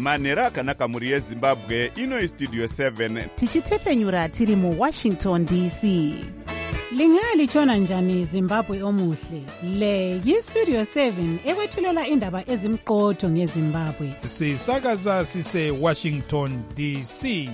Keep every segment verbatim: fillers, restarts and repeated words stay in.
manhero akanaka mhuri yezimbabwe. Ino Studio seven tichitefenyura tiri mu Washington D C. Lingalitshona njani Zimbabwe omuhle? Le yi-Studio seven ekwethulela indaba ezimqotho ngeZimbabwe. Sisakaza sise Washington D C.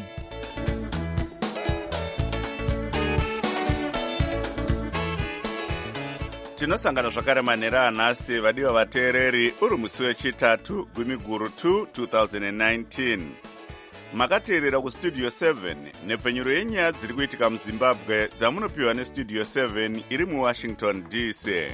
tinosangana zvakare manhero anhasi vadiwa vateereri uri musi wechitatu gwimiguru two twenty nineteen. Makateerera kustudio seven nepfenyuro yenyaya dziri kuitika muzimbabwe dzamunopiwa nestudio seven iri muwashington D C.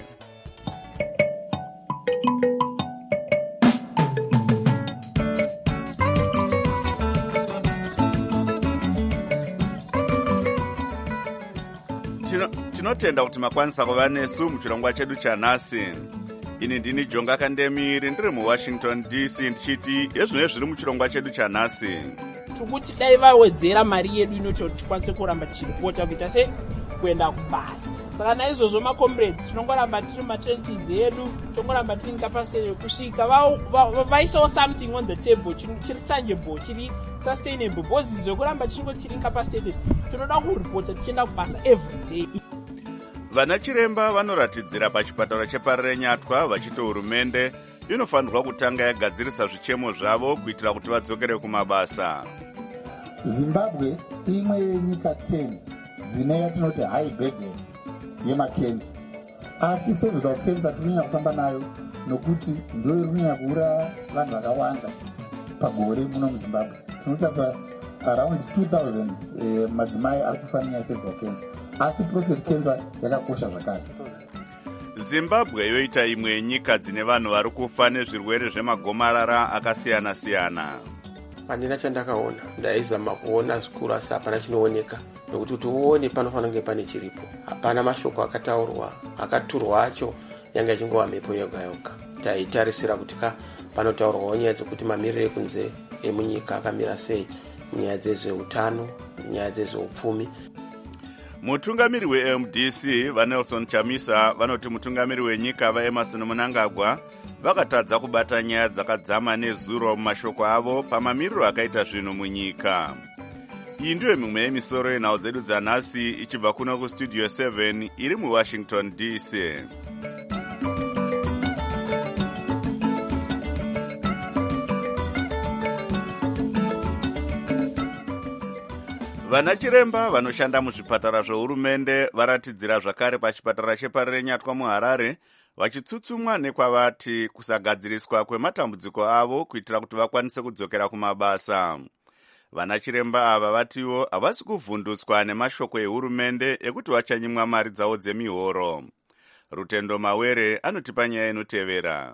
Tinotenda kuti makwanisa kuva nesu muchirongwa chedu chanhasi. Ini ndini Jonga Kandemiri ndiri muWashington D C ndichiti yezvino zviri muchirongwa chedu chanhasi. Tukuti dai vawedzera mari yedu inocho tikwanise kuramba tichiripota kuita se kuenda kubasa. Saka naizvozvo macomrades tinongoramba tiri matrenches edu, tinongoramba tiri incapacity yekusvika vaisawo something on the table chiri tangible, chiri sustainable. Because zvekuramba tichingoti tiri incapacitated tinoda kuripota tichienda kubasa every day. Vana chiremba vanoratidzira pachipatara cheparenyatwa vachiti hurumende inofanirwa kutanga yagadzirisa zvichemo zvavo kuitira kuti vadzokere kumabasa. Zimbabwe imwe yenyika ten dzine yatinoti high burden yemakenza, asi cervical cancer tinonyanya kufamba nayo nokuti ndio irikunyanya kuuraya vanhu vakawanda pagore muno muZimbabwe. Tinotarisa around two thousand eh, madzimai ari kufa necervical cancer, asi prostate cancer yakakosha zvakare. Zimbabwe yoita imwe yenyika dzine vanhu vari kufa nezvirwere zvemagomarara akasiyana-siyana. Pandina chandakaona ndaizama kuona zvikuru asi hapana chinooneka, nokuti kuti uone panofanira kunge pane chiripo. Hapana mashoko akataurwa, akaturwa acho yanga ichingowa mhepo yoga yoga. Taitarisira kuti ka panotaurwawo nyaya dzekuti mamiriro ekunze emunyika akamira sei, nyaya dzezveutano, nyaya dzezveupfumi. Mutungamiri we-M D C vaNelson Chamisa vanoti mutungamiri wenyika vaEmmerson Mnangagwa vakatadza kubata nyaya dzakadzama nezuro mumashoko avo pamamiriro akaita zvinhu munyika. Iyi ndiyo mimwe yemisoro yenhau dzedu dzanhasi ichibva kuno kustudio seven iri muWashington D C. Vana chiremba vanoshanda muzvipatara zvehurumende varatidzira zvakare pachipatara cheparenyatwa muHarare vachitsutsumwa nekwavati kusagadziriswa kwematambudziko avo kuitira kuti vakwanise kudzokera kumabasa. Vana chiremba ava vatiwo havasi kuvhundutswa nemashoko ehurumende ekuti vachanyimwa mari dzavo dzemihoro. Rutendo Mawere anotipa nyaya inotevera.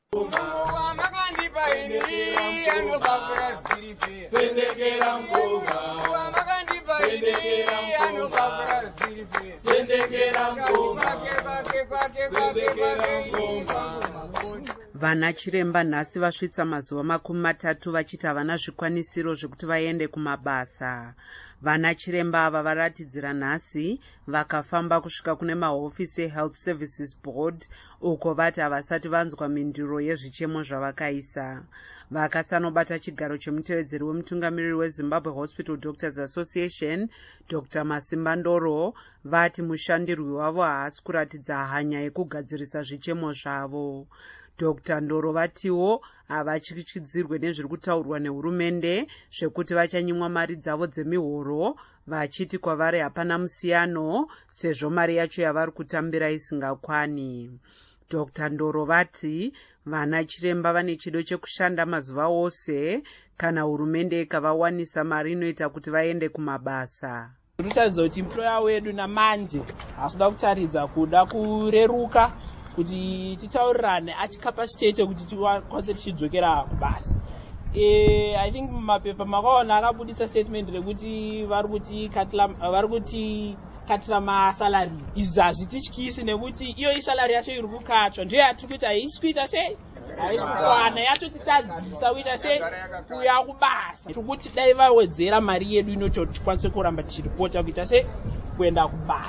Vana chiremba nhasi vasvitsa mazuva makumi matatu vachiti havana zvikwanisiro zvekuti vaende kumabasa. Vana chiremba ava varatidzira nhasi vakafamba kusvika kune mahofisi eHealth Services Board uko vati havasati vanzwa mindiro yezvichemo zvavakaisa. Vakasanobata chigaro chemutevedzeri wemutungamiriri weZimbabwe Hospital Doctors Association Doctor Masimba Ndoro vati mushandirwi wavo haasi kuratidza hanya yekugadzirisa zvichemo zvavo. Doctor Ndoro vatiwo havachityidzirwe nezviri kutaurwa nehurumende zvekuti vachanyimwa mari dzavo dzemihoro, vachiti kwavari hapana musiyano sezvo mari yacho yavari kutambira isingakwani. Doctor Ndoro vati vana chiremba vane chido chekushanda mazuva ose kana hurumende ikavawanisa mari inoita kuti vaende kumabasa. Tinotaridza kuti employer wedu namanje hasoda kutaridza kuda kureruka kuti titaurirane achicapacitate kuti tikwanise tichidzokera kubasa. Eh, I think mapepa makaona akabudisa statement rekuti vari kuti katla vari kuti katira masalary. Izvi hazvitityisi nekuti iyo isalary yacho iri kukatwa ndiyo yatiri kuti haisi kuita sei, haisi kukwana yatotitadzisa kuita sei kuuya kubasa. Tiri kuti dai vawedzera mari yedu inocho tikwanise kuramba tichiripota kuita sei kuenda kubasa.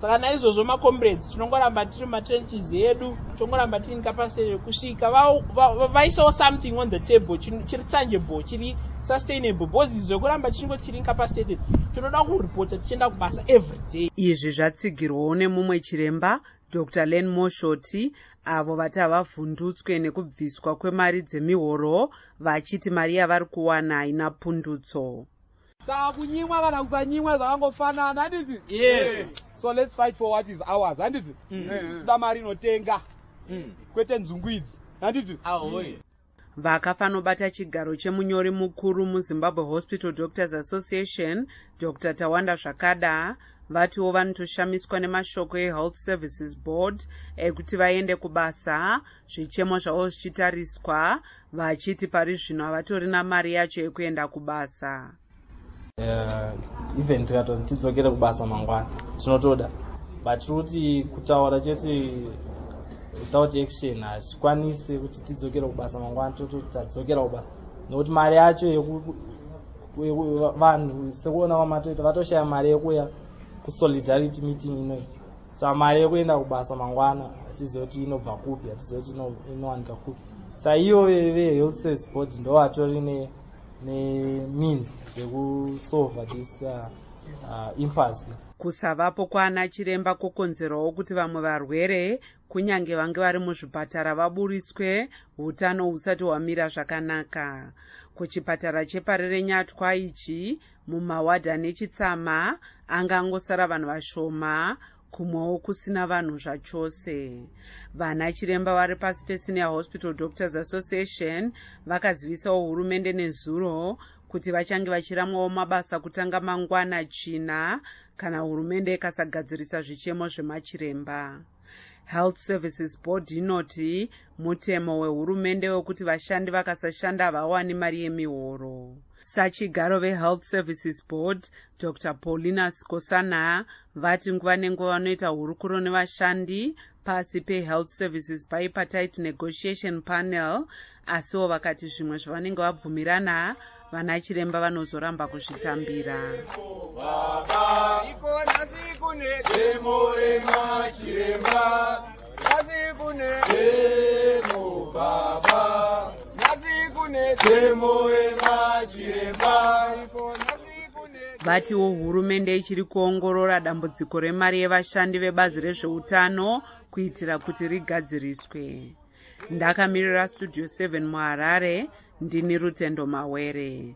saka naizvozvo macomrades tinongoramba tiri matrenches edu tongoramba tiri capacity kusvika vaisawo something on the table chiri tangible chiri sustainable because zvekuramba tichingo tiri incapacitated tinoda kuripota tichienda kubasa every day. Izvi zvatsigirwawo nemumwe chiremba Doctor Len Moshoti avo vati havavhundutswe nekubviswa kwemari dzemihoro vachiti mari yavari kuwana haina pundutso. Saka kunyimwa kana kusanyimwa zvakangofanana handiti? Yes. So let's fight for what is ours handiti? Toda mari inotenga kwete nzunguidzi handiti? Ahoye. Vakafanobata chigaro chemunyori mukuru muZimbabwe Hospital Doctors Association Doctor Tawanda Zvakada vatiwo vanotoshamiswa nemashoko eHealth Services Board ekuti vaende kubasa zvichemo zvavo zvichitariswa vachiti pari zvino havatori namari yacho yekuenda kubasa. Uh, even tikatoti tidzokere kubasa mangwana tinotoda but tirikuti kutaura chete without action hazvikwanisi kuti tidzokere kubasa mangwana tototi tadzokera kubasa nokuti mari yacho vanhu sekuona kwamatoita vatoshaya mari yekuya kusolidarity meeting inoyi saka mari yekuenda kubasa mangwana hatizivi kuti inobva kupi hatizivi kuti inowanika kupi saka iyo vehealth service board ndo vatori ne means dzekusolva this uh, uh, impasse. Kusavapo kwaana chiremba kokonzerawo kuti vamwe varwere kunyange vange vari muzvipatara vaburiswe hutano husati hwamira zvakanaka. Kuchipatara cheparerenyatwa ichi mumawadha nechitsama angangosara vanhu vashoma kumwewo kusina vanhu zvachose. Vana chiremba vari pasi peSenior Hospital Doctors Association vakazivisawo hurumende nezuro kuti vachange vachiramwawo mabasa kutanga mangwana china kana hurumende ikasagadzirisa zvichemo zvemachiremba. Health Services Board inoti mutemo wehurumende wekuti vashandi vakasashanda havawani mari yemihoro. Sachigaro veHealth Services Board Doctor Paulina Skosana vati nguva nenguva vanoita hurukuro nevashandi pasi peHealth Services Bipartite Negotiation Panel asiwo vakati zvimwe zvavanenge vabvumirana vana chiremba vanozoramba kuzvitambira. Vatiwo hurumende ichiri kuongorora dambudziko remari yevashandi vebazi rezveutano kuitira kuti rigadziriswe. Ndakamirira Studio seven muHarare, ndini Rutendo Mawere.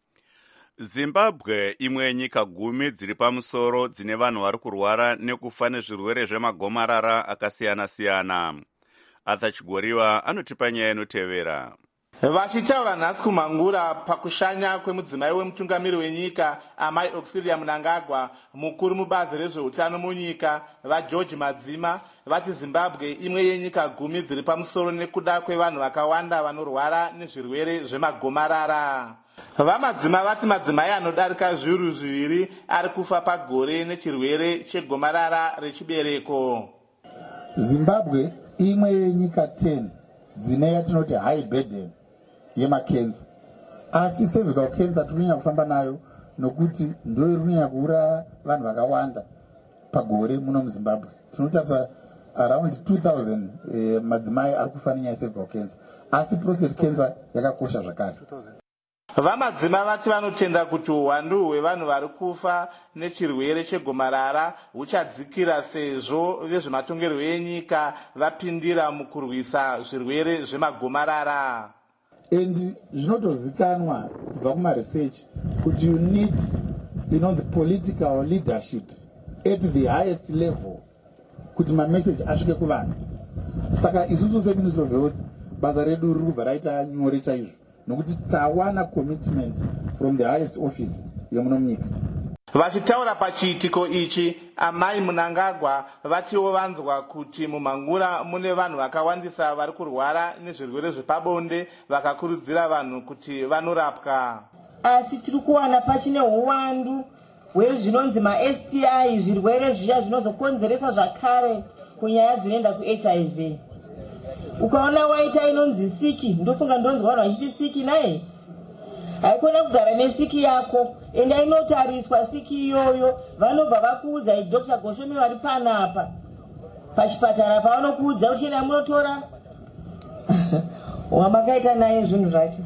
Zimbabwe imwe yenyika gumi dziri pamusoro dzine vanhu vari kurwara nekufa nezvirwere zvemagomarara akasiyana-siyana. Arthur Chigoriwa anotipa nyaya inotevera. Vachitaura nhasi kumhangura pakushanya kwemudzimai wemutungamiri wenyika Amai Auxilia Mnangagwa mukuru mubazi rezveutano munyika vaGeorge Madzima vati Zimbabwe imwe yenyika gumi dziri pamusoro nekuda kwevanhu vakawanda vanorwara nezvirwere zvemagomarara. Vamadzima vati madzimai anodarika zviuru zviviri ari kufa pagore nechirwere chegomarara rechibereko. Zimbabwe imwe yenyika ten dzine yatinoti high burden yemakenza, asi cervical cancer tirinyanya kufamba nayo nokuti ndoyo irinyanya kuuraya vanhu vakawanda pagore muno muZimbabwe. Tinotarisa around two thousand eh, madzimai ari kufa nenyaya yecervical cancer, asi prostate cancer yakakosha zvakare. Vamadzima vati vanotenda kuti uwandu hwevanhu vari kufa nechirwere chegomarara huchadzikira sezvo vezvematongerwo enyika vapindira mukurwisa zvirwere zvemagomarara. And zvinotozikanwa kubva kumaresearch kuti you need inonzi political leadership at the highest level kuti mamessage asvike kuvanhu. Saka isusu seMinistry of Health basa redu riri kubva raita nyore chaizvo nokuti tawana commitment from the highest office yemuno munyika. Vachitaura pachiitiko ichi Amai Mnangagwa vatiwo vanzwa kuti mumhangura mune vanhu vakawandisa vari kurwara nezvirwere zvepabonde vakakurudzira vanhu kuti vanorapwa. Asi tiri kuwana pachine uwandu hwezvinonzi ma-S T I zvirwere zviya zvinozokonzeresa zvakare kunyaya dzinoenda ku-H I V. Ukaona waita inonzi siki ndofunga ndonzi vanhu vachiti siki naye haikona kugara nesiki yako ende inotariswa siki iyoyo. Vanobva vakuudzai Dr Goshome vari panapa pachipatara pavanokuudza kuti enda munotora wamakaita naye zvinhu zvacho.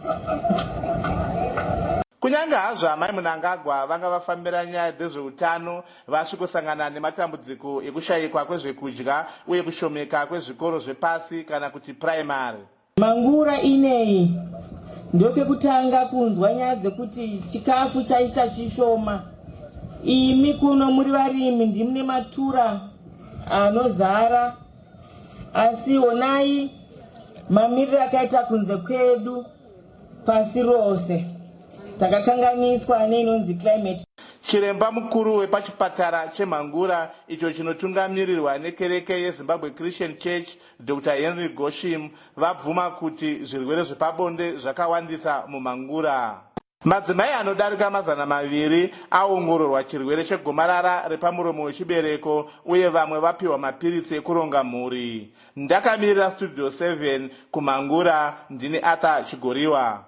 kunyange hazvo amai Munangagwa vanga vafambira nyaya dzezveutano vasvikosangana nematambudziko ekushayikwa kwezvekudya uye kushomeka kwezvikoro zvepasi kana kuti primary. Mangura ineyi ndokekutanga kunzwa nyaya dzekuti chikafu chaita chishoma. Imi kuno muri varimi ndimune matura anozara, asi onai mamiriro akaita kunze kwedu pasi rose takakanganiswa neinonzi climate. Chiremba mukuru wepachipatara cheMhangura icho chinotungamirirwa nekereke yeZimbabwe Christian Church Dr Henry Goshim vabvuma kuti zvirwere zvepabonde zvakawandisa muMhangura. Madzimai anodarika mazana maviri aongororwa chirwere chegomarara repamuromo wechibereko uye vamwe vapiwa mapiritsi ekuronga mhuri. Ndakamirira Studio seven kuMhangura, ndini Arthur Chigoriwa.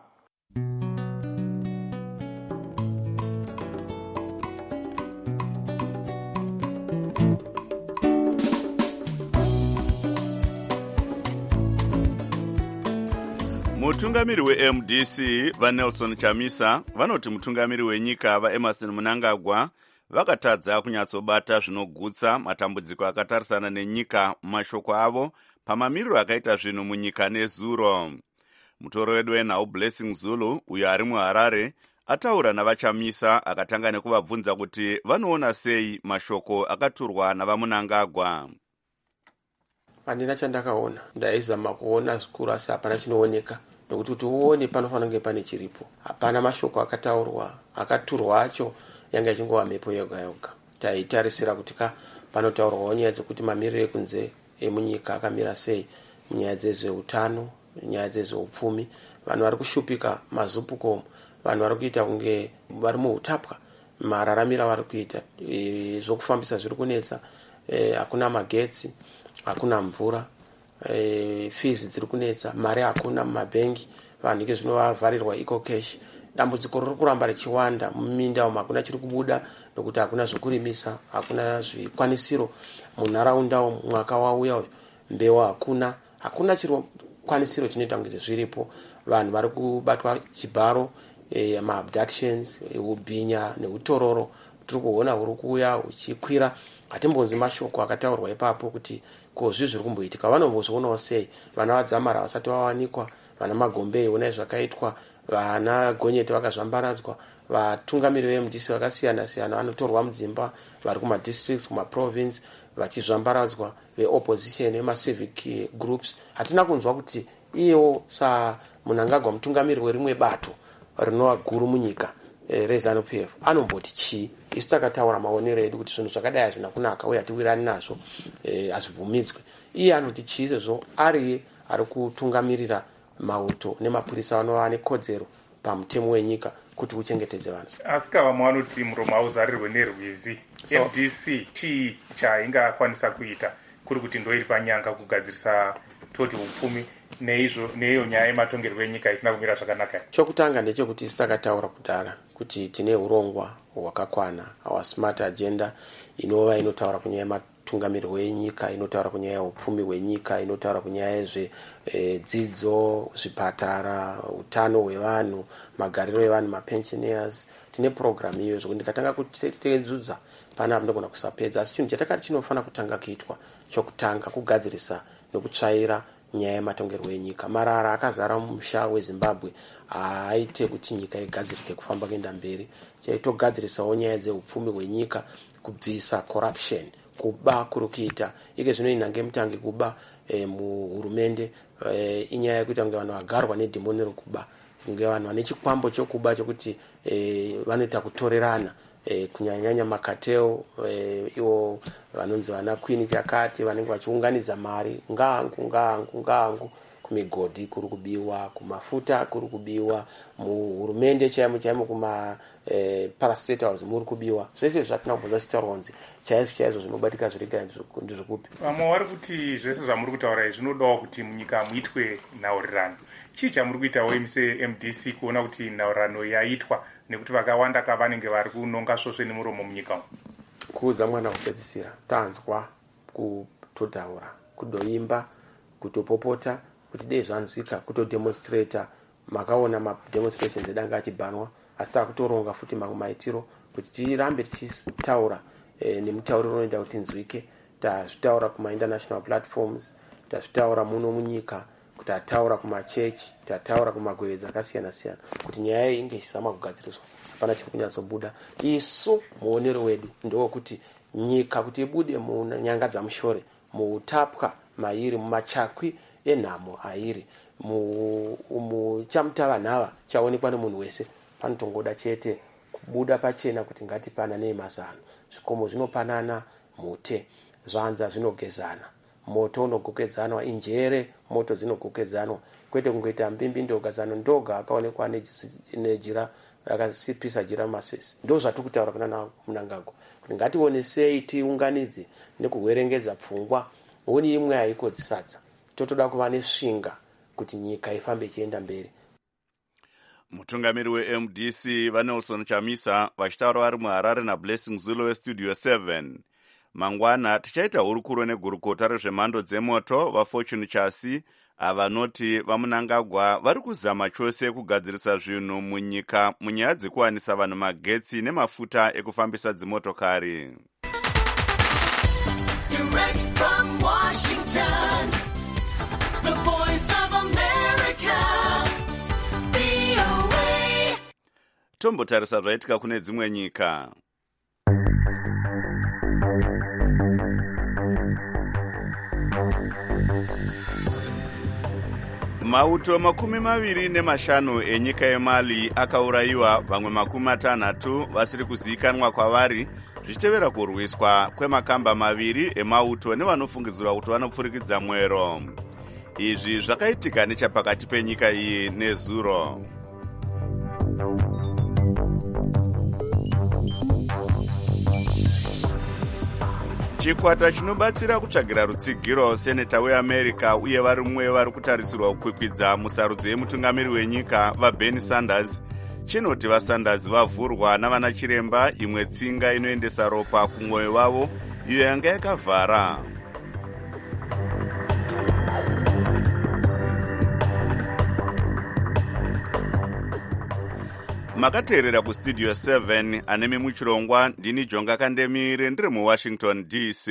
Mutungamiri we-M D C vaNelson Chamisa vanoti mutungamiri wenyika vaEmmerson Mnangagwa vakatadza kunyatsobata zvinogutsa matambudziko akatarisana nenyika mumashoko avo pamamiriro akaita zvinhu munyika nezuro. Mutoro wedu wenhau Blessing Zulu uyo ari muHarare ataura navaChamisa akatanga nekuvabvunza kuti vanoona sei mashoko akaturwa navaMnangagwa. Handina chandakaona, ndaizama kuona zvikuru asi hapana chinooneka. Nokuti kuti uone panofanira kunge pane chiripo. Hapana mashoko akataurwa, akaturwa acho yanga ichingowa mhepo yoga yoga. Taitarisira kuti ka panotaurwawo nyaya dzekuti mamiriro ekunze emunyika akamira sei, nyaya dzezveutano, nyaya dzezveupfumi, vanhu vari kushupika mazupuko, vanhu vari kuita kunge vari muutapwa, mararamira vari kuita, e, zvokufambisa zviri kunetsa, e, hakuna magetsi, hakuna mvura, e, fees dziri kunetsa, mari hakuna mumabhengi, vanhu ke zvinovavharirwa eco cash. Dambudziko riri kuramba richiwanda muminda umu, hakuna chiri kubuda nokuti hakuna zvokurimisa, hakuna zvikwanisiro munharaunda mwaka wauya uyu, mbeu hakuna, hakuna chikwanisiro chinoita kunge zviripo. Vanhu vari kubatwa chibharo, e, maabductions, e, ubhinya neutororo tiri kuona huri kuuya huchikwira. Hatimbonzi mashoko akataurwa ipapo kuti kozvi zviri kumboitika. Vanombozvionawo sei? Vana vadzamara vasati vawanikwa, vana Magombe onai zvakaitwa, vana Gonyeti vakazvambaradzwa, vatungamiri ve-M D C vakasiyana siyana vanotorwa mudzimba, vari kuma districts, kuma province vachizvambaradzwa, ve-opposition vema-civic groups. Hatina kunzwa kuti iyewo sa Mnangagwa mutungamiri werimwe bato rinova guru munyika, e, reZANU P F anomboti chii. Isu takataura maonero edu kuti zvinhu zvakadai hazvina kunaka uye hatiwirani nazvo, e, hazvibvumidzwe. Iye anoti chii sezvo ari ari kutungamirira mauto nemapurisa vanova nekodzero pamutemo wenyika kuti uchengetedze vanhu. Asika vamwe vanoti muromo auzarirwe nerwizi. So, M D C chii chaingakwanisa kuita kuri kuti ndo iri panyanga kugadzirisa toti upfumi neizvo neiyo nyaya yematongerwo enyika isina kumira zvakanaka. Chokutanga ndechekuti isu takataura kudhara kuti tine urongwa hwakakwana, our smart agenda inova inotaura kunyaya yematungamirwo enyika, inotaura kunyaya yeupfumi hwenyika, inotaura kunyaya yezvedzidzo, e, zvipatara, utano hwevanhu, magariro evanhu, mapensioners. Tine program iyo zvokuti ndikatanga kutedzudza pana ndogona kusapedza. Asi chinhu chatakati chinofana kutanga kuitwa chokutanga kugadzirisa nokutsvaira nyaya yematongerwo enyika. Marara akazara mumusha weZimbabwe aite kuti nyika igadzirike kufamba kuenda mberi. Chaitogadzirisawo nyaya dzeupfumi hwenyika, kubvisa corruption, kuba kuri kuita ike zvino inhange mutange kuba, e, muhurumende, e, inyaya yekuita kunge vanhu vagarwa nedhimoni rekuba, kunge vanhu vane chikwambo chokuba chokuti, e, vanoita kutorerana, e, kunyanyanya makateo, e, iwo vanonzi vana Queen yakati vanenge vachiunganidza mari ngangu ngangu ngangu kumigodhi kuri kubiwa, kumafuta kuri kubiwa, muhurumende chaimo chaimo kuma eh, parastatals muri kubiwa. Zvese zvatinobvunza chitaronzi chaizvo chaizvo zvinobatika zvirikira ndizvokupi? Vamwe vari kuti zvese zvamuri kutaura izvi zvinodawo kuti munyika muitwe nhaurirano. Chii chamuri kuitawo imi se-M D C kuona kuti nhaurirano yaitwa, nekuti vakawanda kavanenge vari kunonga svosve nemuromo munyika umu? Kuudza mwana kupedzisira tanzwa kutotaura, kudoimba, kutopopota, kuti dei zvanzwika, kutodemonstrata. Makaona mademonstrations edanga achibhanwa, asi takutoronga futi mamwe maitiro kuti tirambe tichitaura e, nemutauriro unoita kuti nzwike. Tazvitaura kuma international platforms, tazvitaura muno munyika, kuti ataura kumachechi, tataura kumagwedzi akasiyana siyana kuti nyaya iyi inge ichizama kugadziriswa. Hapana chiri kunyatsobuda. Isu muonero wedu ndokuti nyika kuti ibude munyanga dzamushore, muutapwa mairi, mumachakwi enhamo airi, muchamutavanhava chaonekwa nemunhu wese, panotongoda chete kubuda pachena kuti ngatipanane mazano. Zvikomo zvinopanana mute, zvanza zvinogezana, moto unogokedzanwa, injere moto dzinogokedzanwa, kwete kungoita mbimbi ndoga zano ndoga akaonekwa nejira akasipisa jira masesi. Ndo zvatiri kutaura kuna Mnangagwa kuti ngationesei tiunganidze nekuverengedza pfungwa, huni imwe haikodzisadza. Totoda kuva nesvinga kuti nyika ifambe ichienda mberi. Mutungamiri we-M D C vaNelson Chamisa vachitaura vari muHarare naBlessing Zulu weStudio seven. Mangwana tichaita hurukuro negurukota rezvemhando dzemoto vaFortune Chasi avanoti vaMnangagwa vari kuzama chose kugadzirisa zvinhu munyika munyaya dzekuwanisa vanhu magetsi nemafuta ekufambisa dzimotokari. Direct from Washington, the voice of America, V O A. Tombotarisa zvaitika kune dzimwe nyika. Mauto makumi maviri nemashanu enyika yeMali akaurayiwa, vamwe makumi matanhatu vasiri kuzivikanwa kwavari, zvichitevera kurwiswa kwemakamba maviri emauto nevanofungidzirwa kuti vanopfurikidza mwero. Izvi zvakaitika nechapakati penyika iyi neZuro. Chikwata chinobatsira kutsvagira rutsigiro seneta weAmerica uye vari mumwe vari kutarisirwa kukwikwidza musarudzo yemutungamiri wenyika vaBernie Sanders chinoti vaSanders vavhurwa navana chiremba imwe tsinga inoendesa ropa kumwoyo wavo iyo yanga yakavhara. Makateerera kuStudio seven anemi muchirongwa, ndini Jonga Kandemire ndiri muWashington D C.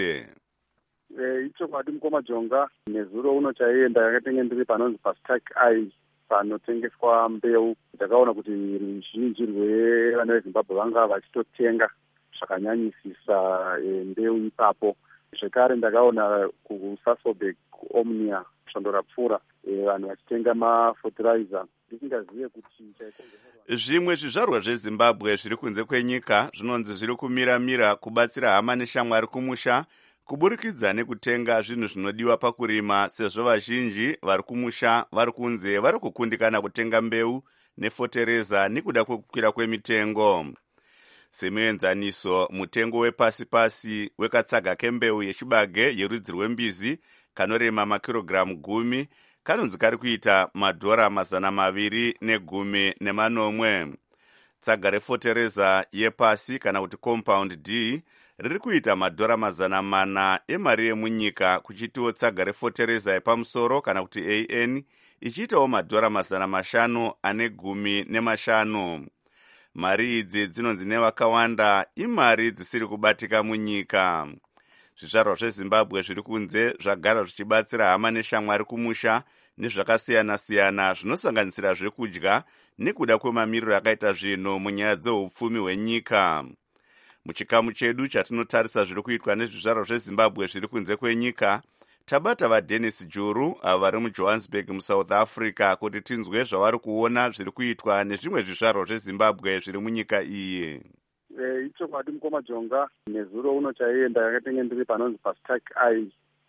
Eh icho kwadi mukoma Jonga, nezuro uno chaienda yakatenge ndiri panonzi paStark Eye panotengeswa mbeu. Ndakaona kuti ruzhinji rwevana veZimbabwe vanga vachitotenga zvakanyanyisisa e, mbeu ipapo. Zvekare ndakaona kuSasolburg Omnia Shondora Pfura e, vanhu vachitenga mafertilizer. Ndisingazive kuti chaikonzera. Zvimwe zvizvarwa zveZimbabwe zviri kunze kwenyika zvinonzi zviri kumira-mira kubatsira hama neshamwari kumusha kuburikidza nekutenga zvinhu zvinodiwa pakurima, sezvo vazhinji vari kumusha vari kunze vari kukundikana kutenga mbeu nefotereza nekuda kwekukwira kwemitengo. Semuenzaniso, mutengo wepasi-pasi wekatsaga kembeu yechibage yerudzi rwembizi kanorema makirogiramu gumi kanonzi kari kuita madhora mazana maviri negumi nemanomwe. Tsaga refotereza yepasi kana kuti compound D riri kuita madhora mazana mana emari yemunyika, kuchitiwo tsaga refotereza yepamusoro kana kuti A N ichiitawo madhora mazana mashanu ane gumi nemashanu. Mari idzi dzinonzi nevakawanda imari dzisiri kubatika munyika. Zvizvarwa zveZimbabwe zviri kunze zvagara zvichibatsira hama neshamwari kumusha nezvakasiyana-siyana zvinosanganisira zvekudya nekuda kwemamiriro akaita zvinhu munyaya dzeupfumi hwenyika. Muchikamu chedu chatinotarisa zviri kuitwa nezvizvarwa zveZimbabwe zviri kunze kwenyika, tabata vaDennis Juru ava vari muJohannesburg muSouth Africa kuti tinzwe zvavari kuona zviri kuitwa nezvimwe zvizvarwa zveZimbabwe zviri munyika iyi. E, icho kwadi mukoma Jonga, nezuro uno chaienda yakatenge ndiri panonzi paStark Eye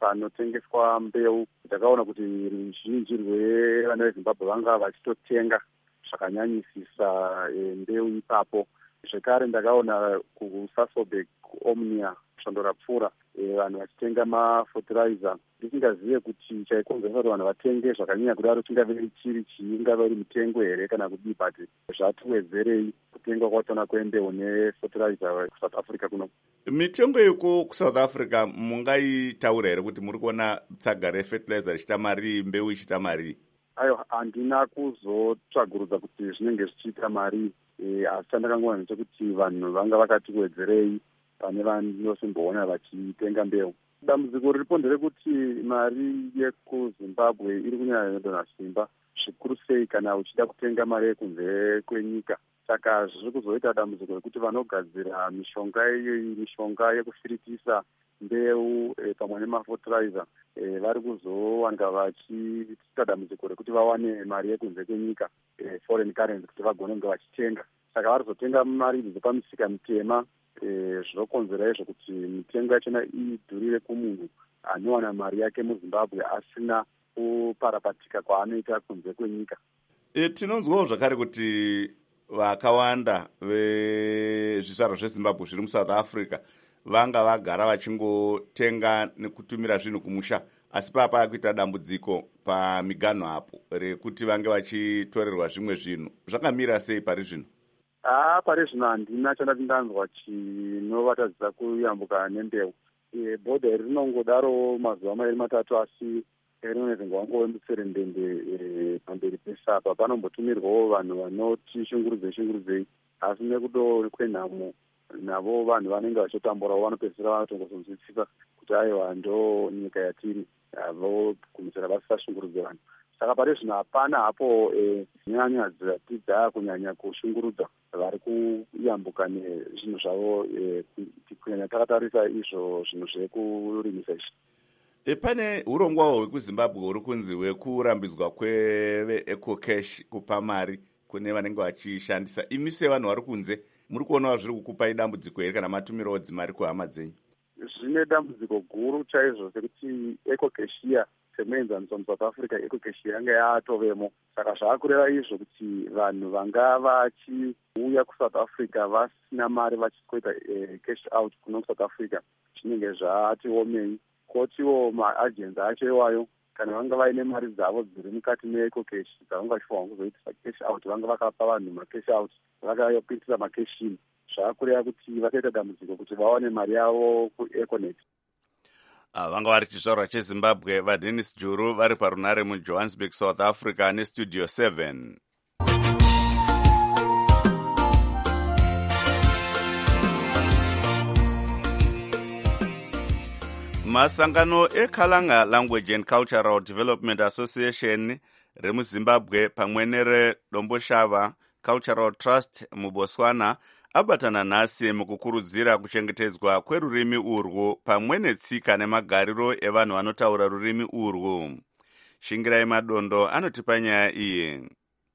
panotengeswa mbeu. Takaona kuti ruzhinji rwevana vezimbabwe vanga vachitotenga zvakanyanyisisa mbeu ipapo. Zvekare ndakaona kusasobek omnia svondo rapfuura vanhu vachitenga mafertilizer. Ndisingazive kuti chaikonzeresa kuti vanhu vatenge zvakanyanya kudaro chingave chiri chingave iri mitengo here kana kudii, but zvatiwedzerei kutenga kwatona kwembeu nefertilizer kuSouth Africa kuno. Mitengo yeko kuSouth Africa mungaitaura here kuti muri kuona tsaga refertilizer richita mari, mbeu ichita mari? Aiwa, handina kuzotsvagurudza kuti zvinenge zvichiita mari, asi chandakangoona ndechekuti vanhu vanga vakatiwedzerei pane vanosimboona vachitenga mbeu. Dambudziko riripo nderekuti mari yekuZimbabwe iri kunyanya inodonha simba zvikuru sei kana uchida kutenga mari yekunze kwenyika. Saka zviri kuzoita dambudziko rekuti vanogadzira mishonga iyoyi, mishonga yekufiritisa mbeu e, pamwe nemafertilizer e, vari kuzowanga vachiita dambudziko rekuti vawane mari yekunze kwenyika, e, foreign currency, kuti vagone kunge vachitenga. Saka vari kuzotenga mari idzi pamisika mitema. E, zvinokonzera izvo kuti mitengo yachona idhurire kumunhu anowana mari yake muZimbabwe asina kuparapatika kwaanoita kunze kwenyika. E, tinonzwawo zvakare kuti vakawanda vezvizvarwa zveZimbabwe zviri muSouth Africa vanga vagara vachingotenga nekutumira zvinhu kumusha, asi papa kuita dambudziko pamiganho apo rekuti vange vachitorerwa zvimwe zvinhu. Zvakamira sei pari zvino? Ah, pari zvino handina chandati ndanzwa chinovatadzisa kuyambuka nembeu. E, bhodha iri rinongodaro mazuva mairi matatu, asi rinonezenge wangove mutserendende e, pamberi pesapa. Panombotumirwawo vanhu vanoti shungurudzei shungurudzei, asi nekudo kwenhamo navo vanhu vanenge vachitamburawo vanopedzisira vanotongozonzwisisa kuti aiwa ndo nyika yatiri, vogumisira vasashungurudze vanhu. Saka pari zvino hapana hapo e, nyanya dzatidza kunyanya kushungurudza vari kuyambuka nezvinhu zvavo, e, kunyanya takatarisa izvo zvinhu zvekurimisa izvi. E, pane urongwawo hwekuZimbabwe huri kunzi hwekurambidzwa kweveEcocash kupa mari kune vanenge vachishandisa. Imi sevanhu vari kunze muri kuonawo zviri kukupai dambudziko here kana matumirawo dzimari kuhama dzenyu? Zvine dambudziko guru chaizvo sekuti Ecocash iya semuenzaniso muSouth Africa, Ecocash yanga yatovemo. Saka zvaakureva izvo kuti vanhu vanga vachiuya kuSouth Africa vasina mari vachikoita e, cash out kuno kuSouth Africa zvinenge zvati omei. Kotiwo maagents acho iwayo kana vanga vaine mari dzavo dziri mukati meEcocash dzavanga vachifanwa kuzoitisa cash out, vanga vakapa vanhu macash out, vakayokuitisa macash in. Zvaakureva kuti vakaita dambudziko kuti vawane mari yavo kuEconet. Ah, vanga vari chizvarwa cheZimbabwe vaDennis Juru vari parunare muJohannesburg, South Africa nestudio seven. Masangano eKalanga Language and Cultural Development Association remuZimbabwe pamwe nereDomboshava Cultural Trust muBotswana abatana nhasi mukukurudzira kuchengetedzwa kwerurimi urwu pamwe netsika nemagariro evanhu vanotaura rurimi urwu. Shingirai Madondo anotipa nyaya iyi.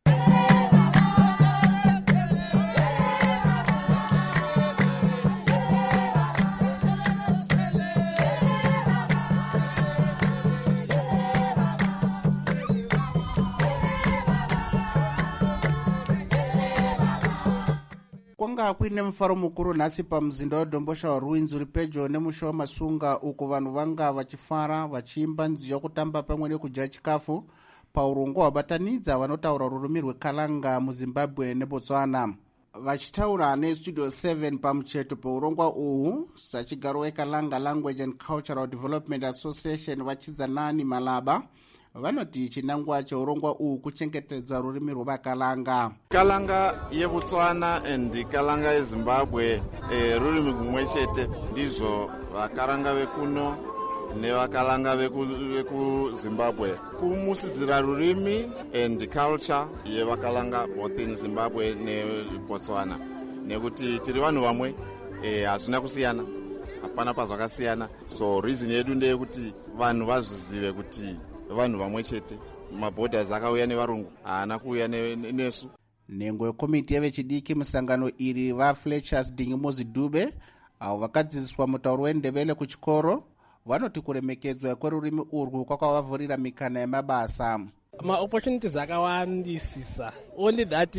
Kwanga kuine mufaro mukuru nhasi pamuzinda weDombosha waRuinzi uri pedyo nemusha waMasunga, uko vanhu vanga vachifara vachiimba nziyo yokutamba pamwe nekudya chikafu paurongwa hwabatanidza vanotaura rurimi rweKalanga muZimbabwe neBotswana. Vachitaura nestudio seven pamucheto peurongwa uhu, sachigaro weKalanga Language and Cultural Development Association vachidzanani Malaba vanoti chinangwa cheurongwa uhu kuchengetedza rurimi rwevaKalanga. Kalanga yeBotswana and Kalanga yeZimbabwe e, rurimi kumwe chete ndizvo vaKalanga vekuno nevaKalanga vekuZimbabwe kumusidzira rurimi and culture yevaKalanga both in Zimbabwe neBotswana, nekuti tiri vanhu vamwe e, hazvina kusiyana, hapana pazvakasiyana. So reason yedu ndeyekuti vanhu vazvizive kuti vanhu vamwe chete. Maborders akauya nevarungu, haana kuuya nesu. Nhengo yekomiti yevechidiki musangano iri vaFletchers Dingimozi Dube avo vakadzidziswa mutauro wendevele kuchikoro vanoti kuremekedzwa kwerurimi urwu kwakavavhurira mikana yemabasa. Ma-opportunities akawandisisa, only that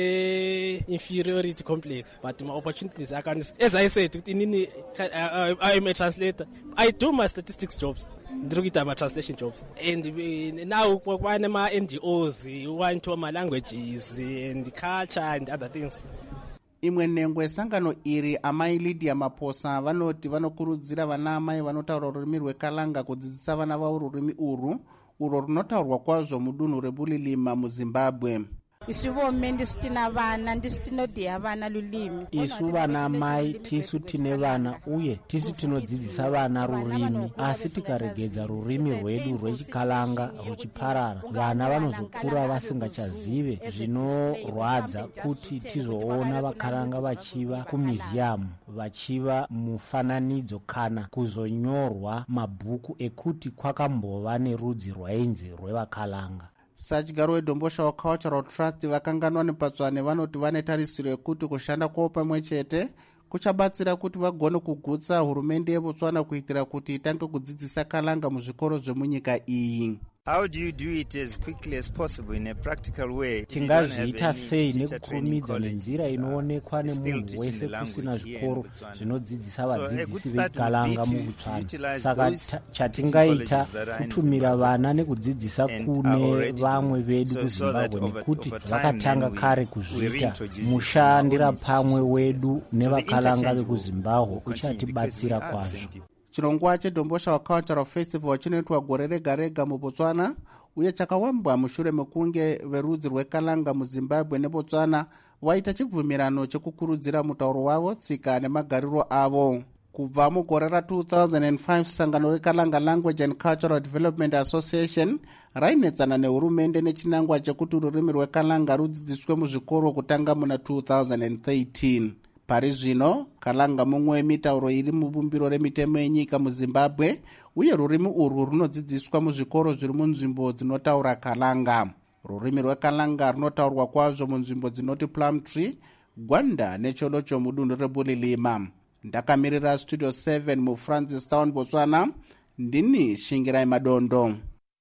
tine inferiority complex, but ma-opportunities akawandisisa. As I said, inini, uh, I am a translator. I do my statistics jobs. Ndiri my translation jobs. And uh, now kwane ma-N G Os, want to my languages and culture and other things. Imwe nhengo yesangano iri amai Lydia Maposa vanoti vanokurudzira vana amai vanotaura rurimi rwekalanga kudzidzisa vana vavo rurimi urwu urwo runotaurwa kwazvo mudunhu reBulilima muZimbabwe. Isu vome ndisu tina vana ndisu tinodiya vana lulimi. Isu vana mai tisu tine vana uye tisu tinodzidzisa vana rurimi, asi tikaregedza rurimi rwedu rwechikalanga ruchiparara vana vanozokura vasingachazive. Zvinorwadza kuti tizoona vakalanga vachiva kumyuziyamu vachiva mufananidzo kana kuzonyorwa mabhuku ekuti kwakambova nerudzi rwainzi rwevakalanga. Sachigaro weDombosha waCultural Trust vakanganwa nepatswane vanoti vane tarisiro yekuti kushanda kwavo pamwe chete kuchabatsira kuti vagone kugutsa hurumende yeBotswana kuitira kuti itange kudzidzisa kalanga muzvikoro zvemunyika iyi. How do you do it as quickly as possible in a practical way? Tingazviita sei nekukurumidza nenzira inoonekwa nemunhu wese kusina zvikoro zvinodzidzisa vadzidzisi vekalanga muBotswana. Saka chatingaita kutumira vana nekudzidzisa kune vamwe vedu kuZimbabwe nekuti vakatanga kare kuzviita. Mushandira pamwe wedu nevakalanga vekuZimbabwe uchatibatsira kwazvo. Chirongwa cheDombosha waCultural Festival chinoitwa gore rega rega muBotswana uye chakawambwa mushure mekunge verudzi rwekalanga muZimbabwe neBotswana vaita chibvumirano chekukurudzira mutauro wavo, tsika nemagariro avo. Kubva mugore ra two thousand five sangano reKalanga Language and Cultural Development Association rainetsana nehurumende nechinangwa chekuti rurimi rwekalanga rudzidziswe muzvikoro kutanga muna two thousand thirteen. Pari zvino kalanga mumwe wemitauro iri mubumbiro remitemo yenyika muZimbabwe uye rurimi urwu runodzidziswa muzvikoro zviri munzvimbo dzinotaura kalanga. Rurimi rwekalanga runotaurwa kwazvo munzvimbo dzinoti Plumtree, Gwanda neCholocho mudunhu reBulilima. Ndakamirira Studio seven muFrancistown, Botswana. Ndini Shingirai Madondo.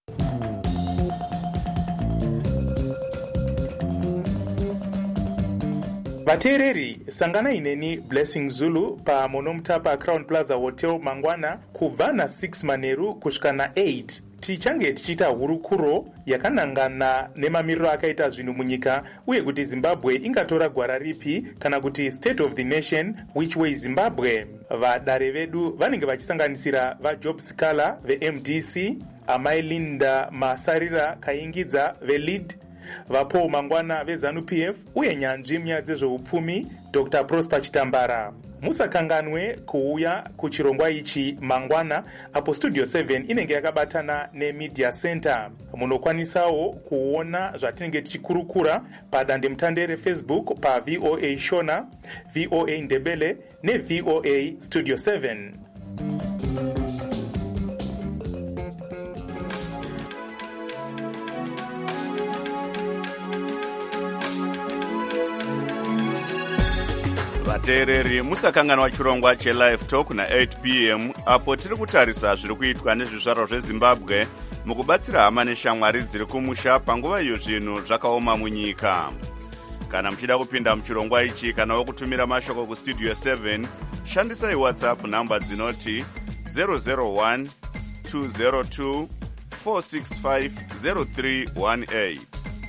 vateereri sanganai neni Blessing Zulu pamonomutapa Crown Plaza Hotel mangwana kubva na six manheru kusvika na eight. Tichange tichiita hurukuro yakanangana nemamiriro akaita zvinhu munyika uye kuti Zimbabwe ingatora gwara ripi kana kuti State of the Nation which way Zimbabwe. Vadare vedu vanenge vachisanganisira vaJob Sikala veM D C, amai Linda Masarira Kaingidza veLead, vaPaul Mangwana veZanu P F uye nyanzvi munyaya dzezveupfumi Doctor Prosper Chitambara. Musakanganwe kuuya kuchirongwa ichi mangwana apo Studio seven inenge yakabatana neMedia Center. Munokwanisawo kuona zvatinenge tichikurukura padande mutande reFacebook pa V O A Shona, V O A Ndebele ne V O A Studio seven. vateereri musakanganwa chirongwa chelive talk na eight p m apo tiri kutarisa zviri kuitwa nezvizvarwa zveZimbabwe mukubatsira hama neshamwari dziri kumusha panguva iyo zvinhu zvakaoma munyika. Kana muchida kupinda muchirongwa ichi kana wokutumira mashoko kustudio seven, shandisai WhatsApp namba dzinoti zero zero one two zero two four six five zero three one eight.